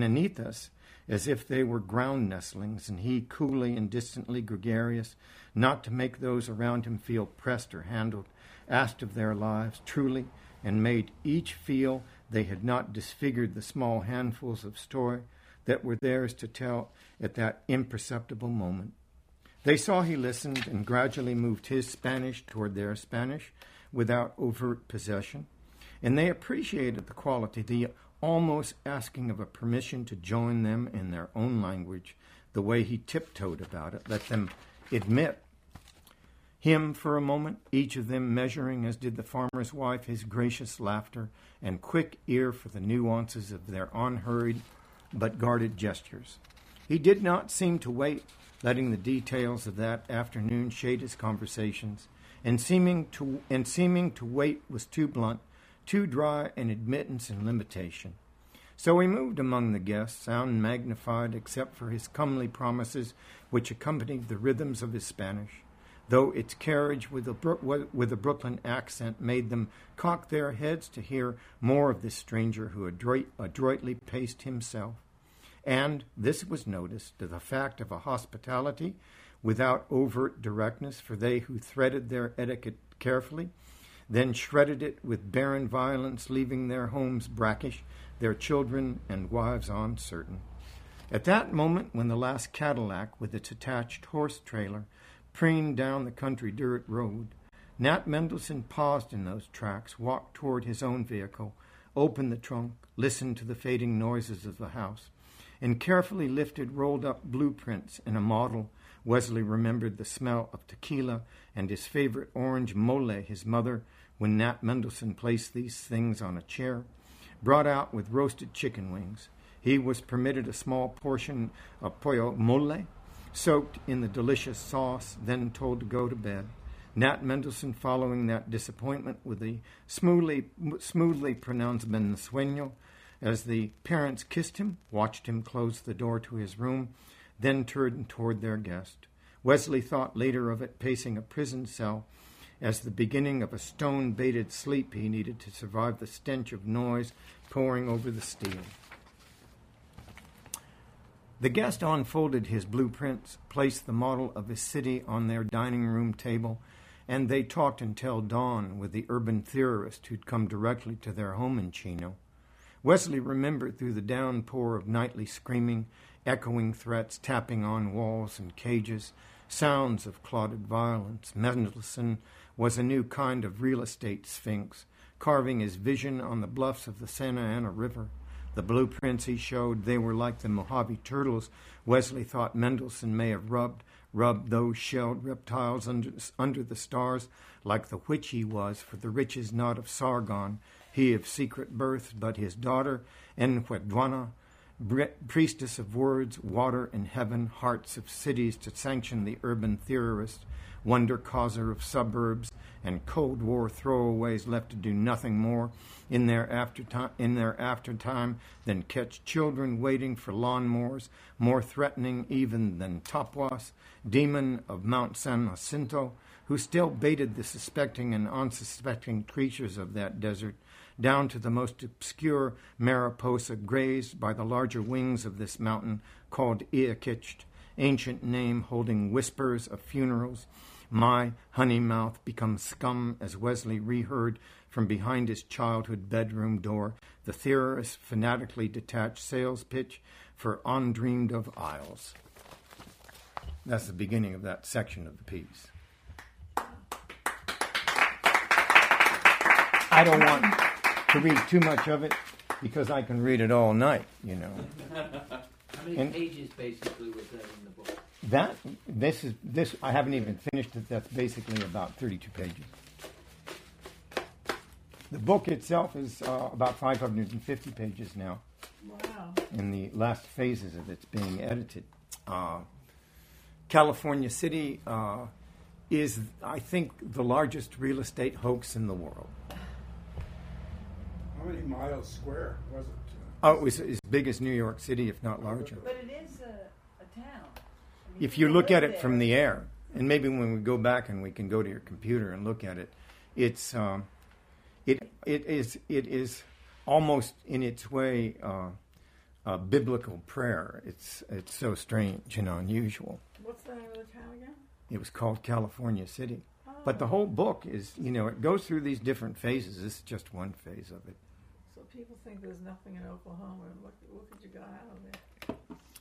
as if they were ground nestlings, and he coolly and distantly gregarious, not to make those around him feel pressed or handled, asked of their lives truly, and made each feel they had not disfigured the small handfuls of story that were theirs to tell at that imperceptible moment. They saw he listened and gradually moved his Spanish toward their Spanish without overt possession, and they appreciated the quality, the almost asking of a permission to join them in their own language, the way he tiptoed about it, let them admit him for a moment, each of them measuring, as did the farmer's wife, his gracious laughter and quick ear for the nuances of their unhurried but guarded gestures. He did not seem to wait letting the details of that afternoon shade his conversations, and seeming to weight was too blunt, too dry an admittance and limitation. So he moved among the guests, sound magnified except for his comely promises which accompanied the rhythms of his Spanish, though its carriage with a Brooklyn accent made them cock their heads to hear more of this stranger who adroitly paced himself. And this was noticed, the fact of a hospitality without overt directness for they who threaded their etiquette carefully, then shredded it with barren violence, leaving their homes brackish, their children and wives uncertain. At that moment, when the last Cadillac with its attached horse trailer preened down the country dirt road, Nat Mendelsohn paused in those tracks, walked toward his own vehicle, opened the trunk, listened to the fading noises of the house, and carefully lifted rolled-up blueprints in a model. Wesley remembered the smell of tequila and his favorite orange mole his mother, when Nat Mendelsohn placed these things on a chair, brought out with roasted chicken wings. He was permitted a small portion of pollo mole, soaked in the delicious sauce, then told to go to bed. Nat Mendelsohn following that disappointment with the smoothly pronounced Bensueño, as the parents kissed him, watched him close the door to his room, then turned toward their guest. Wesley thought later of it pacing a prison cell as the beginning of a stone-baited sleep he needed to survive the stench of noise pouring over the steel. The guest unfolded his blueprints, placed the model of his city on their dining room table, and they talked until dawn with the urban theorist who'd come directly to their home in Chino. Wesley remembered through the downpour of nightly screaming, echoing threats, tapping on walls and cages, sounds of clotted violence. Mendelsohn was a new kind of real estate sphinx, carving his vision on the bluffs of the Santa Ana River. The blueprints he showed, they were like the Mojave turtles Wesley thought Mendelsohn may have rubbed those shelled reptiles under the stars, like the witch he was, for the rich is not of Sargon, he of secret birth, but his daughter, Enhueduana, priestess of words, water and heaven, hearts of cities to sanction the urban theorist, wonder causer of suburbs, and Cold War throwaways left to do nothing more in their aftertime than catch children waiting for lawnmowers, more threatening even than Tapuas, demon of Mount San Jacinto, who still baited the suspecting and unsuspecting creatures of that desert, down to the most obscure Mariposa grazed by the larger wings of this mountain called Iakiched, ancient name holding whispers of funerals. My honey mouth becomes scum as Wesley reheard from behind his childhood bedroom door the theorist's fanatically detached sales pitch for undreamed of isles. That's the beginning of that section of the piece. I don't want to read too much of it because I can read it all night, you know. How many pages basically was that in the book? This I haven't even finished it. That's basically about 32 pages. The book itself is about 550 pages now. Wow. In the last phases of its being edited. California City is, I think, the largest real estate hoax in the world. How many miles square was it? Oh, it was as big as New York City, if not larger. But it is a town. I mean, If you look live at it there. from the air, and maybe when we go back and we can go to your computer and look at it, it's it is almost in its way a biblical prayer. It's so strange and unusual. What's the name of the town again? It was called California City, Oh. but the whole book is it goes through these different phases. This is just one phase of it. So people think there's nothing in Oklahoma. Look what you got out of there.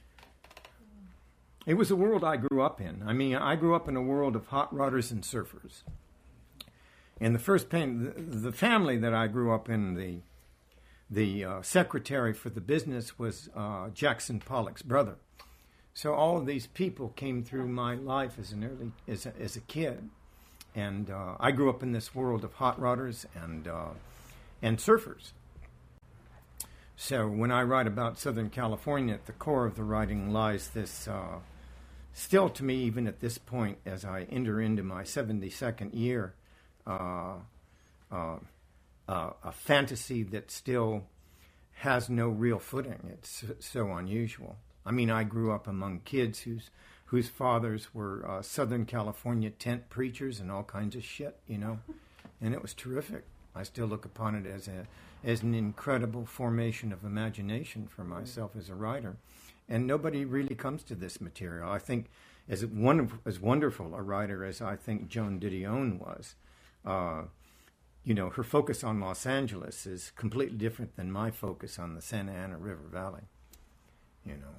It was a world I grew up in. I mean, I grew up in a world of hot rodders and surfers. And the family that I grew up in, the secretary for the business was Jackson Pollock's brother. So all of these people came through my life as a kid, and I grew up in this world of hot rodders and surfers. So when I write about Southern California, at the core of the writing lies this still to me, even at this point, as I enter into my 72nd year, a fantasy that still has no real footing. It's so unusual. I mean, I grew up among kids whose fathers were Southern California tent preachers and all kinds of shit, you know, and it was terrific. I still look upon it as an incredible formation of imagination for myself as a writer, and nobody really comes to this material. I think as wonderful a writer as I think Joan Didion was, you know, her focus on Los Angeles is completely different than my focus on the Santa Ana River Valley, you know.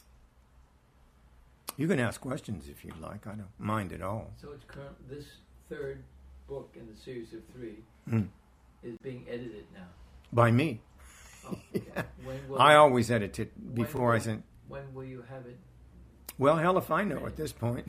You can ask questions if you'd like. I don't mind at all. So it's this third book in the series of 3 is being edited now. By me. Oh, yeah. I always edit it before I send. When will you have it? Well, hell if I know at this point.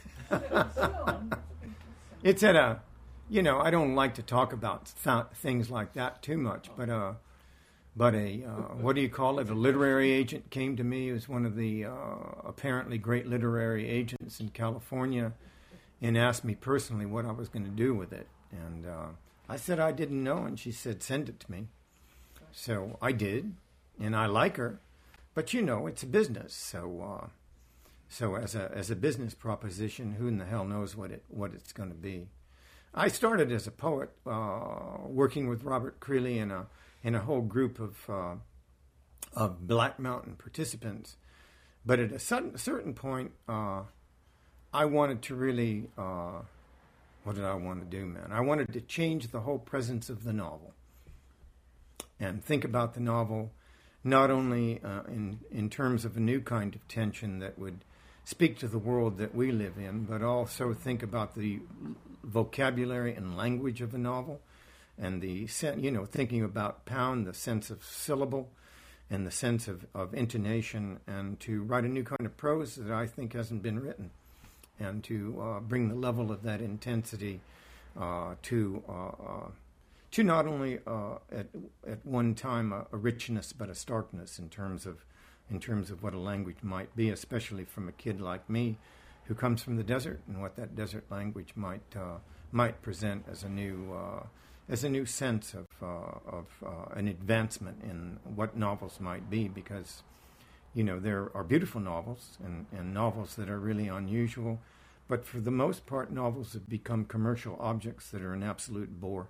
It's at a, you know, I don't like to talk about things like that too much, but a what do you call it? A literary agent came to me. He was one of the apparently great literary agents in California, and asked me personally what I was going to do with it. And I said I didn't know, and she said send it to me. So I did, and I like her, but you know it's a business. So as a business proposition, who in the hell knows what it's going to be? I started as a poet, working with Robert Creeley and a whole group of Black Mountain participants. But at a certain point, I wanted to really, what did I want to do, man? I wanted to change the whole presence of the novel and think about the novel not only in terms of a new kind of tension that would speak to the world that we live in, but also think about the vocabulary and language of the novel, and thinking about Pound, the sense of syllable and the sense of intonation, and to write a new kind of prose that I think hasn't been written, and to bring the level of that intensity to not only at one time a richness but a starkness in terms of what a language might be, especially from a kid like me who comes from the desert, and what that desert language might present as a new sense of an advancement in what novels might be, because you know there are beautiful novels and novels that are really unusual, but for the most part novels have become commercial objects that are an absolute bore.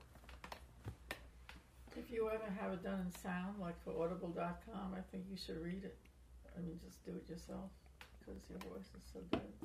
If you ever have it done in sound, like for Audible.com, I think you should read it. I mean, just do it yourself, because your voice is so good.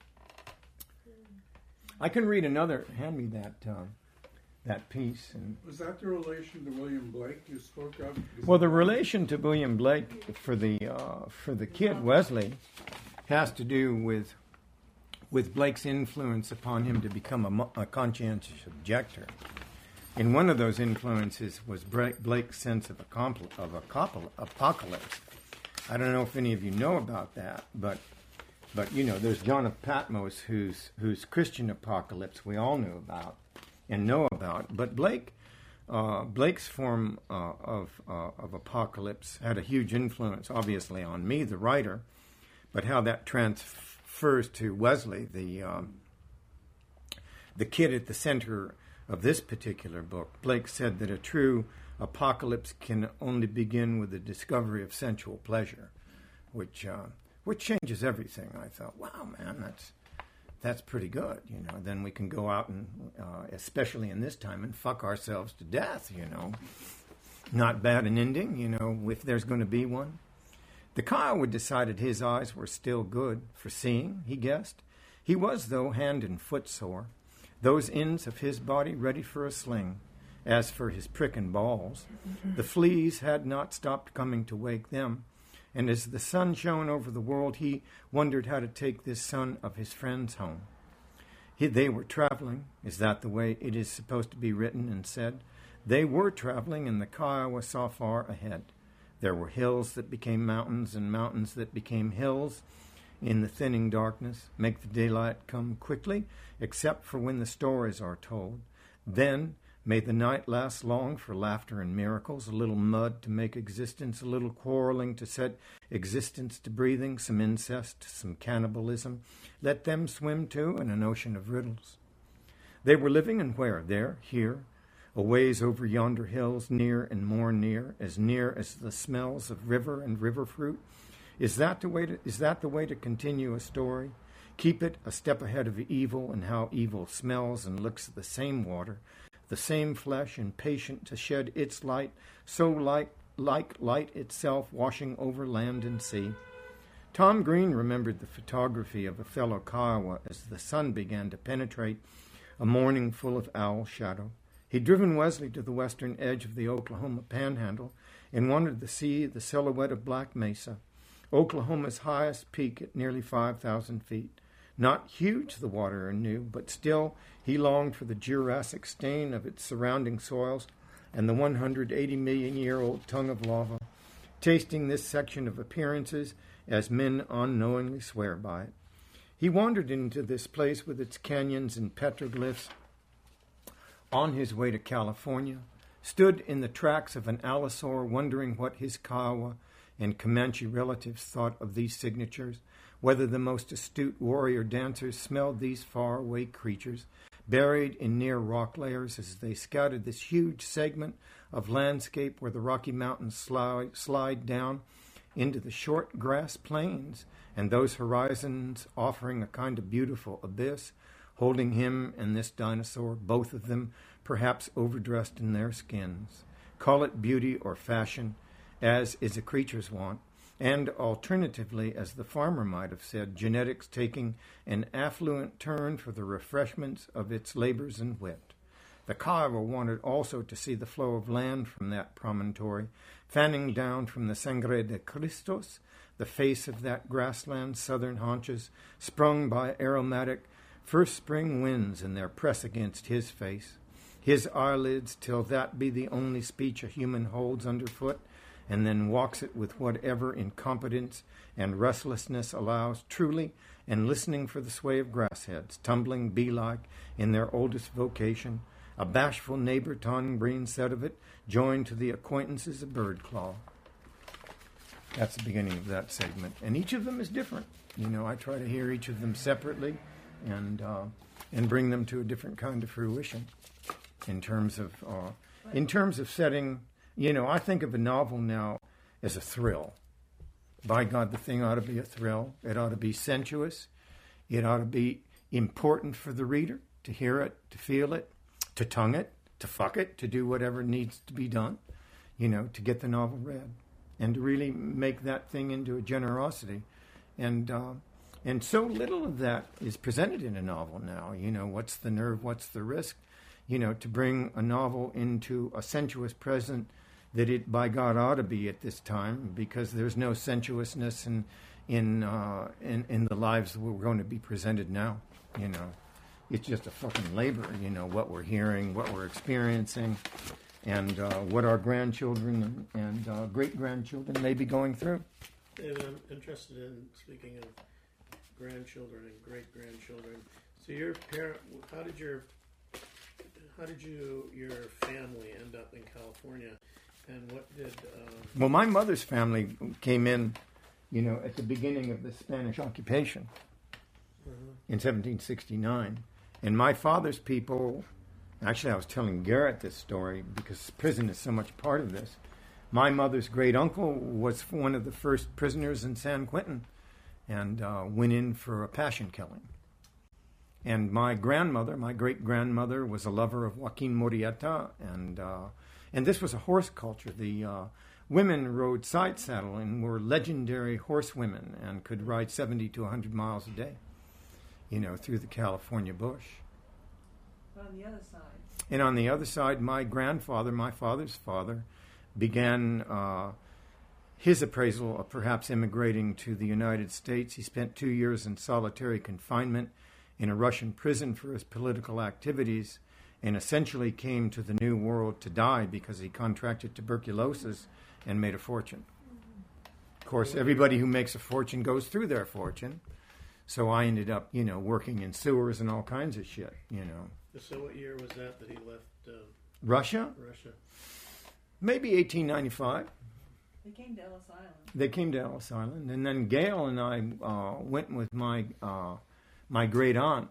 I can read another. Hand me that piece. And Was that the relation to William Blake you spoke of? well, the relation to William Blake for the kid Wesley has to do with Blake's influence upon him to become a conscientious objector. And one of those influences was Blake's sense of apocalypse. I don't know if any of you know about that, but you know, there's John of Patmos, whose Christian apocalypse we all knew about and know about. But Blake's form of apocalypse had a huge influence, obviously, on me, the writer. But how that transfers to Wesley, the kid at the center of this particular book. Blake said that a true apocalypse can only begin with the discovery of sensual pleasure, which changes everything. I thought, wow, man, that's pretty good. You know, then we can go out and, especially in this time, and fuck ourselves to death. You know, not bad an ending. You know, if there's going to be one. The Kiowa decided his eyes were still good for seeing. He guessed he was, though, hand and foot sore. Those ends of his body ready for a sling. As for his prickin' balls, the fleas had not stopped coming to wake them, and as the sun shone over the world, he wondered how to take this son of his friends home. They were traveling. Is that the way it is supposed to be written and said? They were traveling, and the Kiowa saw far ahead. There were hills that became mountains, and mountains that became hills. In the thinning darkness, make the daylight come quickly, except for when the stories are told. Then May the night last long for laughter and miracles, a little mud to make existence, a little quarreling to set existence to breathing, some incest, some cannibalism. Let them swim too in an ocean of riddles. They were living and where? There, here, a ways over yonder hills, near and more near as the smells of river and river fruit. Is that the way to continue a story? Keep it a step ahead of evil and how evil smells and looks at the same water, the same flesh, and patient to shed its light, so like light itself washing over land and sea. Tom Green remembered the photography of a fellow Kiowa as the sun began to penetrate a morning full of owl shadow. He'd driven Wesley to the western edge of the Oklahoma Panhandle and wanted to see the silhouette of Black Mesa, Oklahoma's highest peak at nearly 5,000 feet. Not huge, the water knew, but still he longed for the Jurassic stain of its surrounding soils and the 180-million-year-old tongue of lava, tasting this section of appearances as men unknowingly swear by it. He wandered into this place with its canyons and petroglyphs on his way to California, stood in the tracks of an allosaur wondering what his Kiowa and Comanche relatives thought of these signatures, whether the most astute warrior dancers smelled these faraway creatures, buried in near rock layers as they scouted this huge segment of landscape where the Rocky Mountains slide down into the short grass plains, and those horizons offering a kind of beautiful abyss, holding him and this dinosaur, both of them perhaps overdressed in their skins. Call it beauty or fashion, as is a creature's wont, and alternatively, as the farmer might have said, genetics taking an affluent turn for the refreshments of its labors and wit. The Kiowa wanted also to see the flow of land from that promontory, fanning down from the Sangre de Cristos, the face of that grassland's southern haunches, sprung by aromatic first spring winds in their press against his face, his eyelids, till that be the only speech a human holds underfoot, and then walks it with whatever incompetence and restlessness allows, truly, and listening for the sway of grassheads, tumbling bee-like in their oldest vocation. A bashful neighbor, Tom Green said of it, joined to the acquaintances of Birdclaw. That's the beginning of that segment. And each of them is different. You know, I try to hear each of them separately and bring them to a different kind of fruition in terms of setting. You know, I think of a novel now as a thrill. By God, the thing ought to be a thrill. It ought to be sensuous. It ought to be important for the reader to hear it, to feel it, to tongue it, to fuck it, to do whatever needs to be done, you know, to get the novel read. And to really make that thing into a generosity. And so little of that is presented in a novel now. You know, what's the nerve, what's the risk? You know, to bring a novel into a sensuous present that it, by God, ought to be at this time, because there's no sensuousness in the lives that we're going to be presented now. You know, it's just a fucking labor. You know, what we're hearing, what we're experiencing, and what our grandchildren and great-grandchildren may be going through. David, I'm interested in, speaking of grandchildren and great-grandchildren. So your parent, how did your family end up in California, and what did? Well, my mother's family came in, you know, at the beginning of the Spanish occupation in 1769, and my father's people. Actually, I was telling Garrett this story because prison is so much part of this. My mother's great uncle was one of the first prisoners in San Quentin, and went in for a passion killing. And my grandmother, my great-grandmother, was a lover of Joaquin Murrieta, and this was a horse culture. The women rode side saddle and were legendary horsewomen and could ride 70 to 100 miles a day, you know, through the California bush. But on the other side. And on the other side, my grandfather, my father's father, began his appraisal of perhaps immigrating to the United States. He spent 2 years in solitary confinement in a Russian prison for his political activities, and essentially came to the New World to die because he contracted tuberculosis and made a fortune. Of course, everybody who makes a fortune goes through their fortune. So I ended up, you know, working in sewers and all kinds of shit, you know. So what year was that he left? Russia, maybe 1895. They came to Ellis Island. They came to Ellis Island, and then Gail and I went with my my great aunt,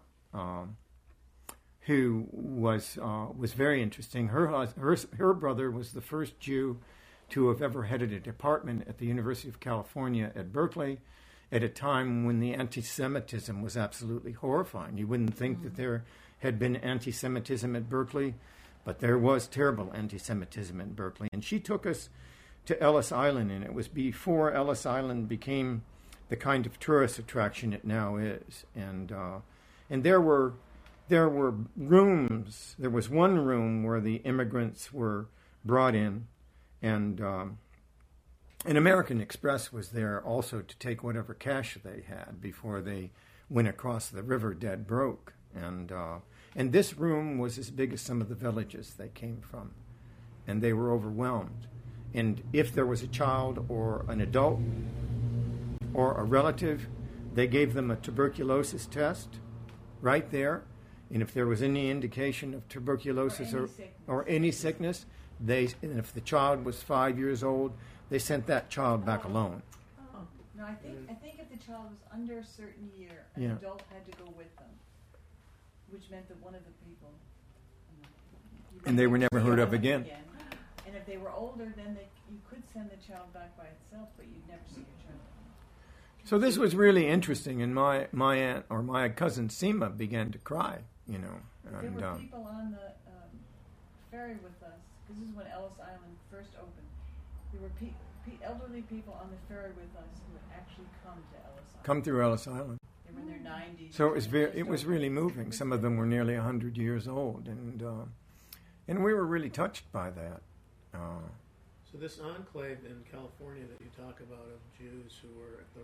who was very interesting. Her brother was the first Jew to have ever headed a department at the University of California at Berkeley, at a time when the anti-Semitism was absolutely horrifying. You wouldn't think that there had been anti-Semitism at Berkeley, but there was terrible anti-Semitism at Berkeley. And she took us to Ellis Island, and it was before Ellis Island became the kind of tourist attraction it now is. And there were rooms. There was one room where the immigrants were brought in, and American Express was there also to take whatever cash they had before they went across the river dead broke. And this room was as big as some of the villages they came from, and they were overwhelmed. And if there was a child or an adult or a relative, they gave them a tuberculosis test right there. And if there was any indication of tuberculosis or any sickness, and if the child was 5 years old, they sent that child back alone. Oh, no, I think if the child was under a certain year, an adult had to go with them, which meant that one of the people... And they were never heard of again. And if they were older, then you could send the child back by itself, but you'd never see your child. So this was really interesting, and my aunt or my cousin Seema began to cry, you know. There were people on the ferry with us, because this is when Ellis Island first opened. There were elderly people on the ferry with us who had actually come to Ellis Island. Come through Ellis Island. They were in their 90s. So it was really moving. Some of them were nearly 100 years old, and we were really touched by that. So this enclave in California that you talk about of Jews who were at the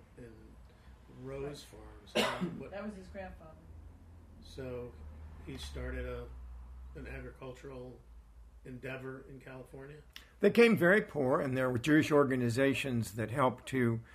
Rose Farms. That was his grandfather. So he started an agricultural endeavor in California? They came very poor, and there were Jewish organizations that helped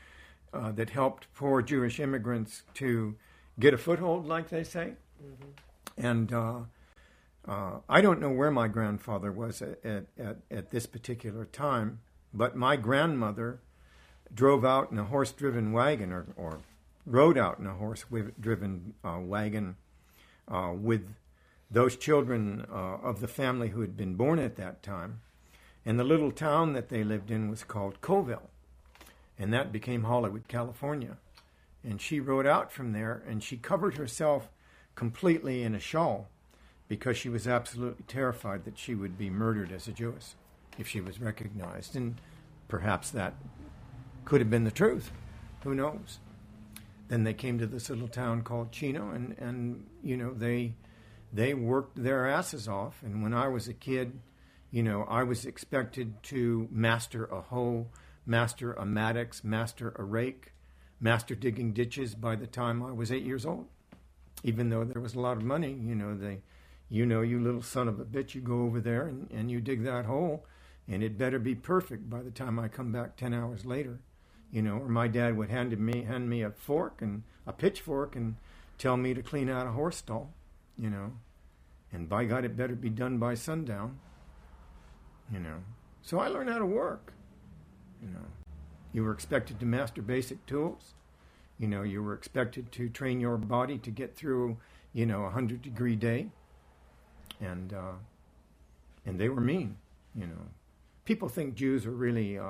poor Jewish immigrants to get a foothold, like they say. Mm-hmm. And I don't know where my grandfather was at this particular time, but my grandmother drove out in a horse-driven wagon or rode out in a horse-driven wagon with those children of the family who had been born at that time. And the little town that they lived in was called Coville, and that became Hollywood, California. And she rode out from there, and she covered herself completely in a shawl because she was absolutely terrified that she would be murdered as a Jewess if she was recognized. And perhaps that could have been the truth. Who knows? Then they came to this little town called Chino, and you know, they worked their asses off. And when I was a kid, you know, I was expected to master a hoe, master a mattocks, master a rake, master digging ditches by the time I was 8 years old. Even though there was a lot of money, you little son of a bitch, you go over there and you dig that hole, and it better be perfect by the time I come back 10 hours later. You know, or my dad would hand me a fork and a pitchfork and tell me to clean out a horse stall, you know. And by God, it better be done by sundown, you know. So I learned how to work, you know. You were expected to master basic tools. You know, you were expected to train your body to get through, you know, a 100-degree day. And they were mean, you know. People think Jews are really,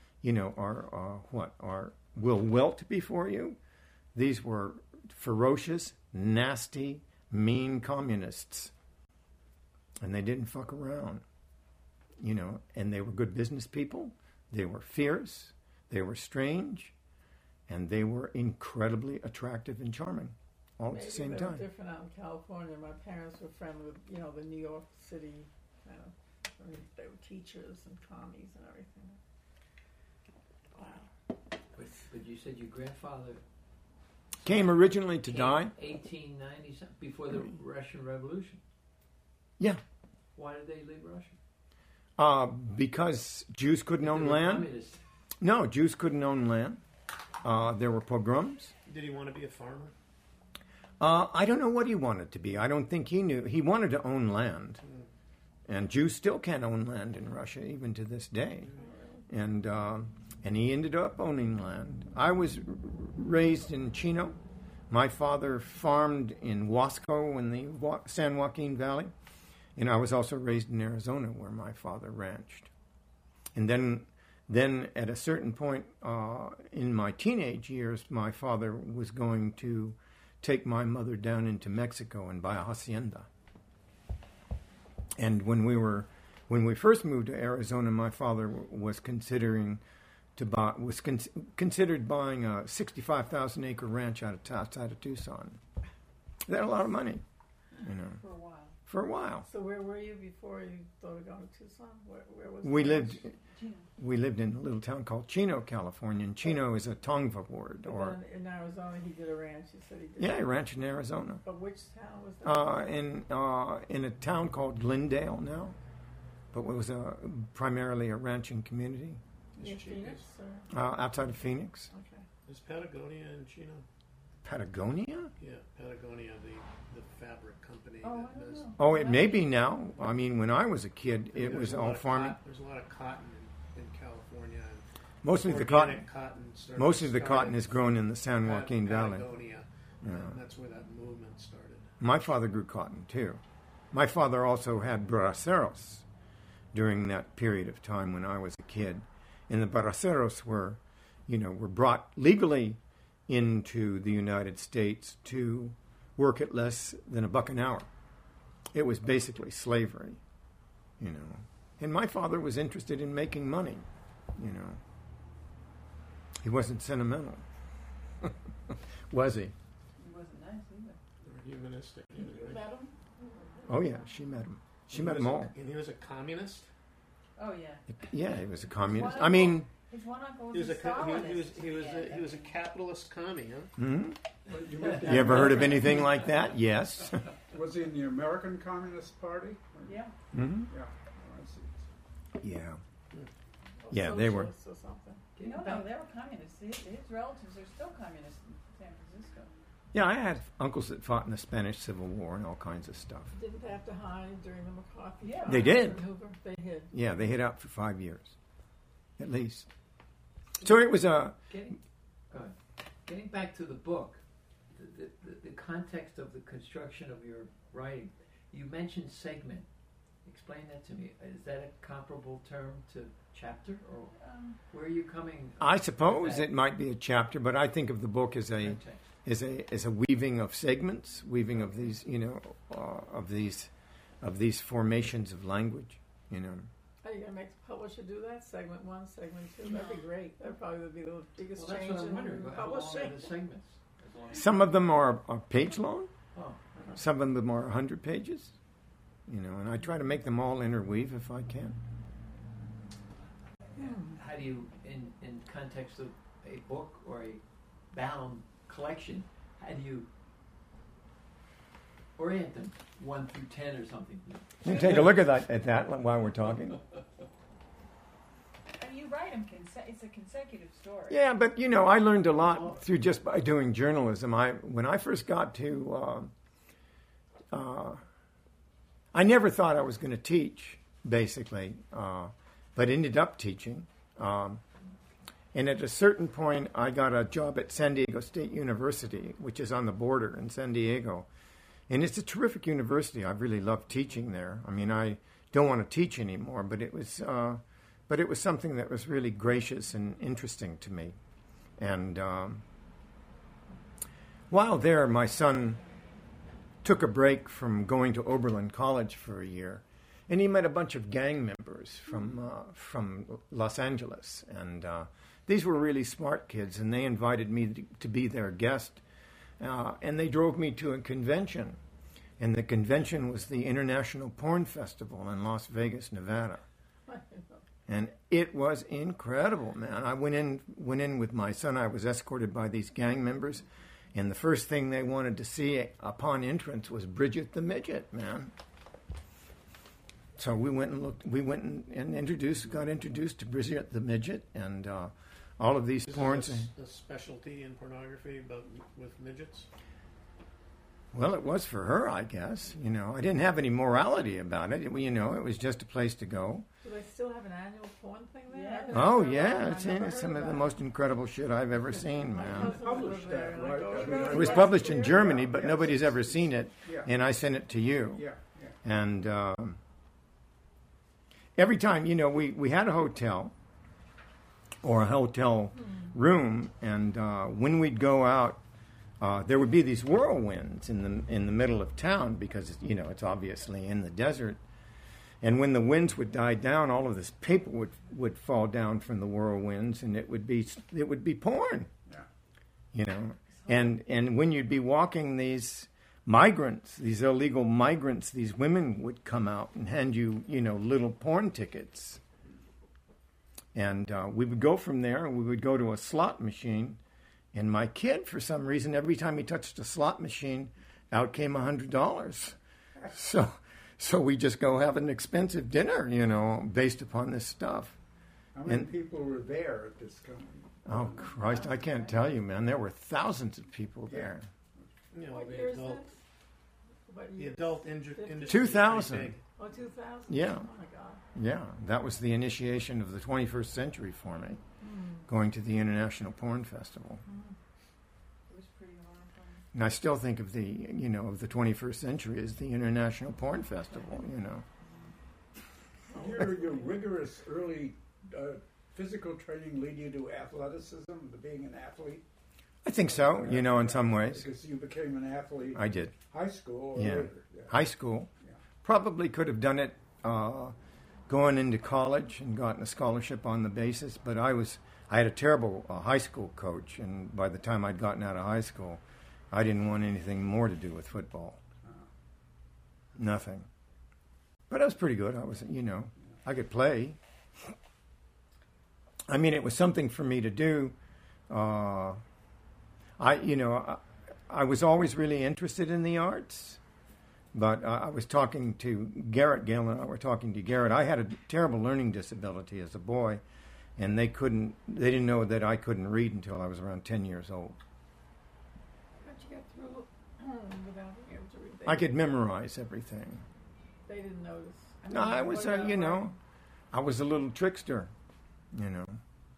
will wilt before you. These were ferocious, nasty, mean communists. And they didn't fuck around, you know. And they were good business people. They were fierce. They were strange. And they were incredibly attractive and charming all at the same time. Maybe different out in California. My parents were friendly with, you know, the New York City kind of, I mean, they were teachers and commies and everything. Wow. But you said your grandfather came originally to die. 1890 something, before the Russian Revolution. Yeah. Why did they leave Russia? Because Jews couldn't own land. Communists. No, Jews couldn't own land. There were pogroms. Did he want to be a farmer? I don't know what he wanted to be. I don't think he knew. He wanted to own land. And Jews still can't own land in Russia, even to this day. And he ended up owning land. I was raised in Chino. My father farmed in Wasco in the San Joaquin Valley. And I was also raised in Arizona, where my father ranched. And then at a certain point in my teenage years, my father was going to take my mother down into Mexico and buy a hacienda. And when we first moved to Arizona, my father was considered buying a 65,000 acre ranch outside of Tucson. They had a lot of money, you know. For a while. So where were you before you thought of going to Tucson? Where was we lived in a little town called Chino, California, and Chino is a Tongva word. Or in Arizona, he did a ranch. You said he did. Yeah, he ranched in Arizona. But which town was that? In a town called Glendale now, but it was primarily a ranching community. Near Phoenix? Outside of Phoenix. Okay. Is Patagonia in Chino? Patagonia? Yeah, Patagonia, the fabric company. Oh, that I don't does. know. Oh, it may be now. I mean, when I was a kid, it was all farming. There's a lot of cotton in California. And Mostly the organic cotton. started- Most of the started cotton is grown in the San Joaquin Valley. Patagonia. Yeah. And that's where that movement started. My father grew cotton too. My father also had braceros during that period of time when I was a kid, and the braceros were brought legally into the United States to work at less than $1 an hour. It was basically slavery, you know. And my father was interested in making money, you know. He wasn't sentimental, was he? It wasn't nice either. They were humanistic. You met him? Oh yeah, she met him. She met them all. And he was a communist? Oh yeah. Yeah, he was a communist. One I mean, His one uncle He was was a he Stalinist. was a capitalist commie, huh? hmm? But you moved You ever heard of anything like that? Yes. Was he in the American Communist Party? Yeah. hmm Yeah. Oh, I see. Yeah. Or Yeah, they were. socialists or something. Getting No, back- they were communists. His relatives are still communists in San Francisco. Yeah, I had uncles that fought in the Spanish Civil War and all kinds of stuff. Didn't they have to hide during the McCarthy Yeah. trial? They did. Hoover? They hid. Yeah, they hid out for 5 years, at least. So it was a. Getting back to the book, the context of the construction of your writing, you mentioned segment. Explain that to me. Is that a comparable term to chapter, or where are you coming? I suppose with that it might be a chapter, but I think of the book as a context? as a weaving of segments, weaving of these, of these formations of language, you know. Are you going to make the publisher do that? Segment 1, segment 2? That'd be great. That probably would be the biggest Well, that's change what I'm in wondering. How long are publishing. the segments? As long as- Some of them are page long. Oh, Some of them are 100 pages, you know, and I try to make them all interweave if I can. how do you, in context of a book or a bound collection, how do you orient them 1 through 10 or something? You take a look at that while we're talking. I mean, you write them. It's a consecutive story. Yeah, but you know, I learned a lot through just by doing journalism. When I first got to, I never thought I was going to teach, basically, but ended up teaching. And at a certain point, I got a job at San Diego State University, which is on the border in San Diego. And it's a terrific university. I really loved teaching there. I mean, I don't want to teach anymore, but it was something that was really gracious and interesting to me. And while there, my son took a break from going to Oberlin College for a year, and he met a bunch of gang members from Los Angeles. And these were really smart kids, and they invited me to be their guest. And they drove me to a convention. And the convention was the International Porn Festival in Las Vegas, Nevada. And it was incredible, man. I went in with my son. I was escorted by these gang members. And the first thing they wanted to see upon entrance was Bridget the Midget, man. So we went and looked. We went and got introduced to Bridget the Midget, and all of these porns. Is this a specialty in pornography with midgets? Well, it was for her, I guess. You know, I didn't have any morality about it. You know, it was just a place to go. Do they still have an annual porn thing there? Yeah. I've been Oh, there for a yeah, long it's time. I've never some heard of the about most incredible shit I've ever seen, My man. husband Published was there, that, and I right? go, I "You mean, know, It was that's published in weird." Germany, but Yes. nobody's ever seen it, Yeah. and I sent it to you. Yeah, yeah. And every time, you know, we had a hotel or a hotel room, and when we'd go out, there would be these whirlwinds in the middle of town because, you know, it's obviously in the desert. And when the winds would die down, all of this paper would fall down from the whirlwinds, and it would be porn, Yeah. you know. And when you'd be walking these migrants, these illegal migrants, these women would come out and hand you, you know, little porn tickets. And we would go from there, and we would go to a slot machine. And my kid, for some reason, every time he touched a slot machine, out came $100. So we just go have an expensive dinner, you know, based upon this stuff. How many And- people were there at this company? Oh, Christ, I can't tell you, man. There were thousands of people there. You know, What the year is adult, this? What the year? adult industry. 2000. Oh, 2000? Yeah. Oh, my God. Yeah, that was the initiation of the 21st century for me, going to the International Porn Festival. It was pretty horrifying. And I still think of the, you know, of the 21st century as the International Porn Festival, you know. Your rigorous early physical training lead you to athleticism, to being an athlete? I think so, you know, in some ways. Because you became an athlete I did. high school or Yeah. later. Yeah. High school. Yeah. Probably could have done it going into college and gotten a scholarship on the basis, but I had a terrible high school coach, and by the time I'd gotten out of high school, I didn't want anything more to do with football. Nothing. But I was pretty good. I was, you know, I could play. I mean, it was something for me to do. I was always really interested in the arts. But I was talking to Garrett, Gail and I were talking to Garrett. I had a terrible learning disability as a boy, and they didn't know that I couldn't read until I was around 10 years old. How'd you get through without being able to read? I could memorize everything. They didn't notice. No, I was, you know, I was a little trickster, you know.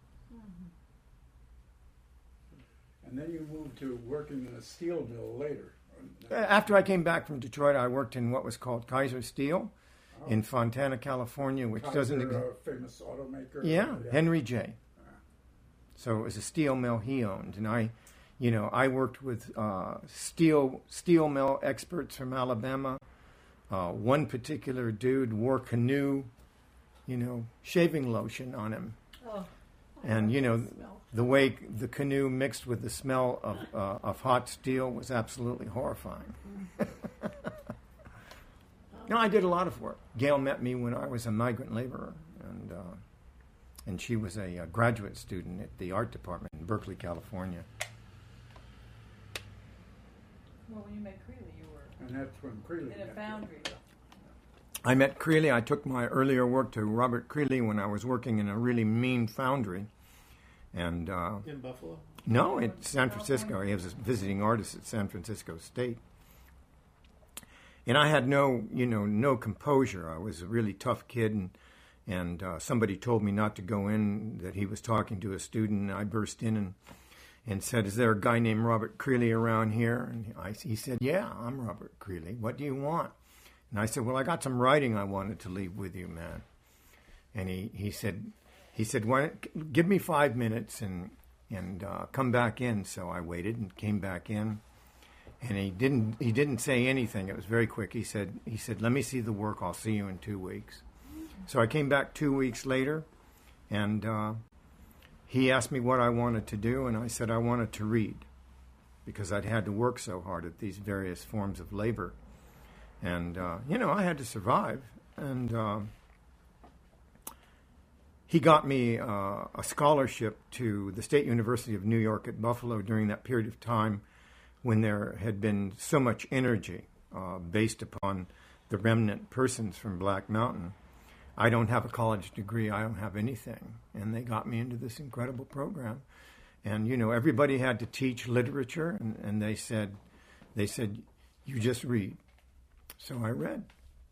And then you moved to working in a steel mill later. After I came back from Detroit, I worked in what was called Kaiser Steel in Fontana, California, which doesn't Kaiser, exist. famous automaker. Yeah, Henry J. So it was a steel mill he owned, and I worked with steel mill experts from Alabama. One particular dude wore Canoe, shaving lotion on him, Oh. and Smell. the way the Canoe mixed with the smell of hot steel was absolutely horrifying. No, I did a lot of work. Gail met me when I was a migrant laborer, and she was a graduate student at the art department in Berkeley, California. Well, when you met Creeley, you were And that's when Creeley in a met you. foundry. I met Creeley. I took my earlier work to Robert Creeley when I was working in a really mean foundry. And In Buffalo? no, in San Francisco. He was a visiting artist at San Francisco State. And I had no composure. I was a really tough kid, and somebody told me not to go in, that he was talking to a student, and I burst in and said, "Is there a guy named Robert Creeley around here?" And he said, "Yeah, I'm Robert Creeley. What do you want?" And I said, "Well, I got some writing I wanted to leave with you, man." And he said, "Why don't, give me 5 minutes and come back in." So I waited and came back in. And he didn't say anything. It was very quick. He said, "Let me see the work. I'll see you in 2 weeks." So I came back 2 weeks later, and he asked me what I wanted to do, and I said I wanted to read, because I'd had to work so hard at these various forms of labor, and I had to survive. And he got me a scholarship to the State University of New York at Buffalo during that period of time when there had been so much energy based upon the remnant persons from Black Mountain. I don't have a college degree. I don't have anything. And they got me into this incredible program. And, everybody had to teach literature. And they said, You just read. So I read.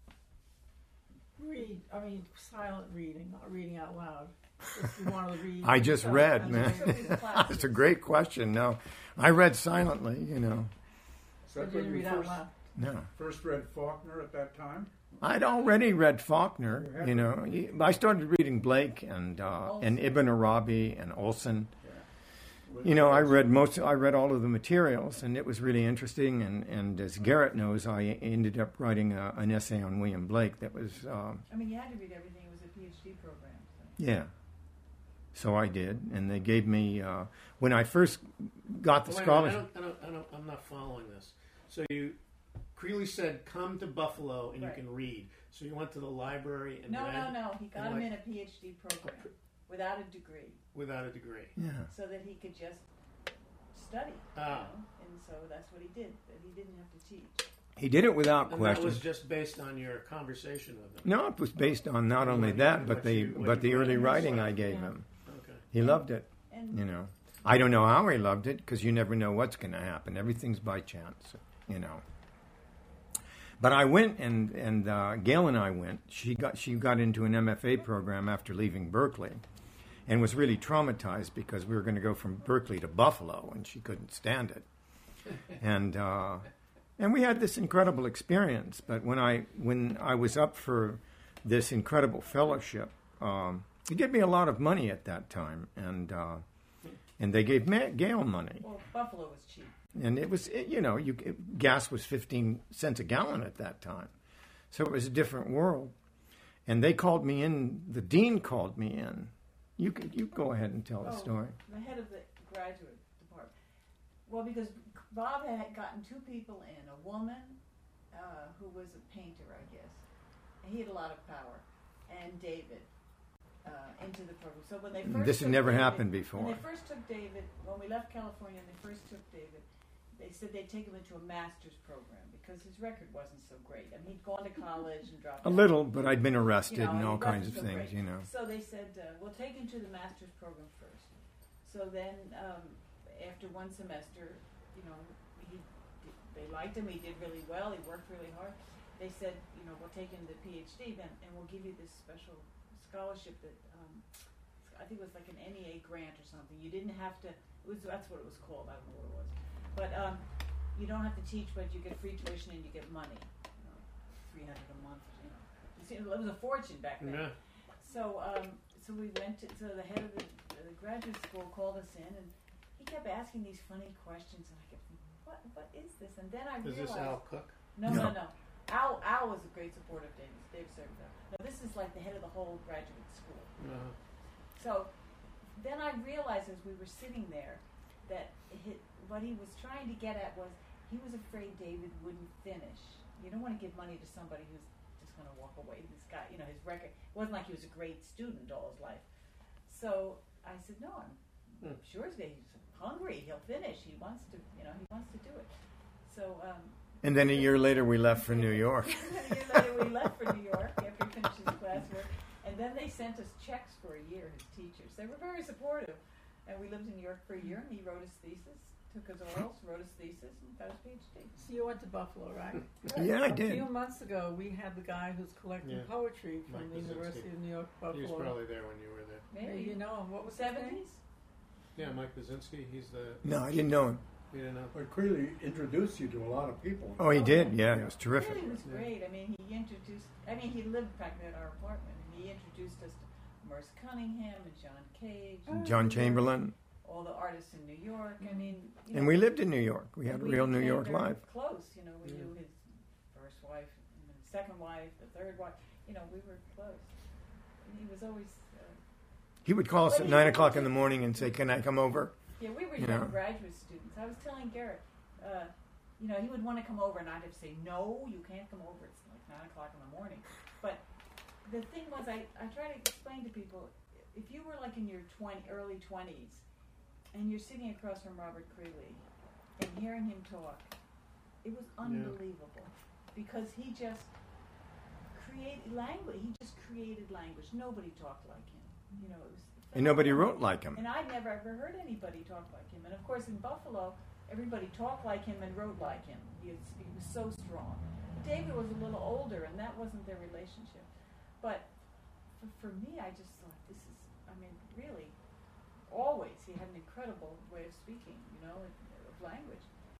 Read. I mean, silent reading, not reading out loud. Just you want to read. I just yourself. read, And man. So these classes- That's a great question. No, I read silently, So You that's didn't when read you out loud. No. first read Faulkner at that time? I'd already read Faulkner, I started reading Blake and Ibn Arabi and Olson. I read all of the materials, and it was really interesting. And as Garrett knows, I ended up writing an essay on William Blake that was, I mean, you had to read everything. It was a PhD program. So. yeah. So I did, and they gave me when I first got the Wait a scholarship. minute, I'm not following this. So Creeley said, "Come to Buffalo and Right. you can read." So you went to the library and No, read no. He got and, him like, in a PhD program without a degree, without a degree. Yeah. so that he could just study. Ah. And so that's what he did. That he didn't have to teach. He did it without And that question. was just based on your conversation with him. No, it was based on not only What that, you- but what the you- what but the you read early in writing his I life. gave Yeah. him. Okay. He loved it. And I don't know how he loved it because you never know what's going to happen. Everything's by chance. But I went, and Gail and I went. She got into an MFA program after leaving Berkeley, and was really traumatized because we were going to go from Berkeley to Buffalo, and she couldn't stand it. And we had this incredible experience. But when I was up for this incredible fellowship, they gave me a lot of money at that time, and they gave Gail money. well, Buffalo was cheap. And it was, gas was 15 cents a gallon at that time. So it was a different world. And they called me in, the dean called me in. You go ahead and tell the story. The head of the graduate department. Well, because Bob had gotten two people in, a woman who was a painter, I guess. And he had a lot of power. And David into the program. So when they first This had took never David- happened before. When they first took David, when we left California and they first took David, they said they'd take him into a master's program because his record wasn't so great. I mean, he'd gone to college and dropped A out. little, but I'd been arrested and he all kinds of wasn't so things, great. So they said, we'll take him to the master's program first. So then, after one semester, they liked him. He did really well. He worked really hard. They said, we'll take him to PhD then, and we'll give you this special scholarship that I think it was like an NEA grant or something. You didn't have to. That's what it was called. I don't know what it was. But you don't have to teach, but you get free tuition and you get money, $300 a month. It was a fortune back then. Yeah. So we went to. So the head of the graduate school called us in, and he kept asking these funny questions, and I kept thinking, what is this? And then I Is realized. this Al Cook? No. No. Al was a great supporter of Dave Sergio. No, this is like the head of the whole graduate school. So then I realized as we were sitting there that what he was trying to get at was he was afraid David wouldn't finish. You don't want to give money to somebody who's just going to walk away. This guy, his record, it wasn't like he was a great student all his life. So I said, no, I'm sure he's hungry. He'll finish. He wants to, he wants to do it. So. And then a year later, we left for New York. A year later, we left for New York after he finished his classwork. And then they sent us checks for a year, his teachers. They were very supportive. And we lived in New York for a year, and he wrote his thesis, took his orals, wrote his thesis, and got his PhD. So you went to Buffalo, right? Yeah, I A did. few months ago, we had the guy who's collecting Yeah. poetry from Mike the Brzezinski. University of New York, He was Buffalo. probably there when you were there. Maybe you know him. What was his name? 70s? Yeah, Mike Brzezinski. He's the. No, I didn't know him. You didn't know. But Creeley introduced you to a lot of people. Oh, he did? Yeah, it was terrific. Really was great. I mean, he lived practically at our apartment, and he introduced us to Merce Cunningham and John Cage, John Chamberlain. all the artists in New York. I mean, And we lived in New York. We had a we real New became York very life. Close, we knew his first wife, and his second wife, the third wife. We were close. And he was always. He would call us But at he 9 was o'clock in also- the morning and say, "Can I come over?" Yeah, we were You young know. graduate students. I was telling Garrett, he would want to come over, and I'd have to say, "No, you can't come over. It's like 9 o'clock in the morning." But the thing was, I try to explain to people, if you were like in your early 20s, and you're sitting across from Robert Creeley and hearing him talk, it was unbelievable because he just created language. He just created language. Nobody talked like him. It was. And nobody wrote like him. And I'd never ever heard anybody talk like him. And of course, in Buffalo, everybody talked like him and wrote like him. He was so strong. David was a little older, and that wasn't their relationship. But for me, I just thought, this is, I mean, really, always, he had an incredible way of speaking, you know, of language.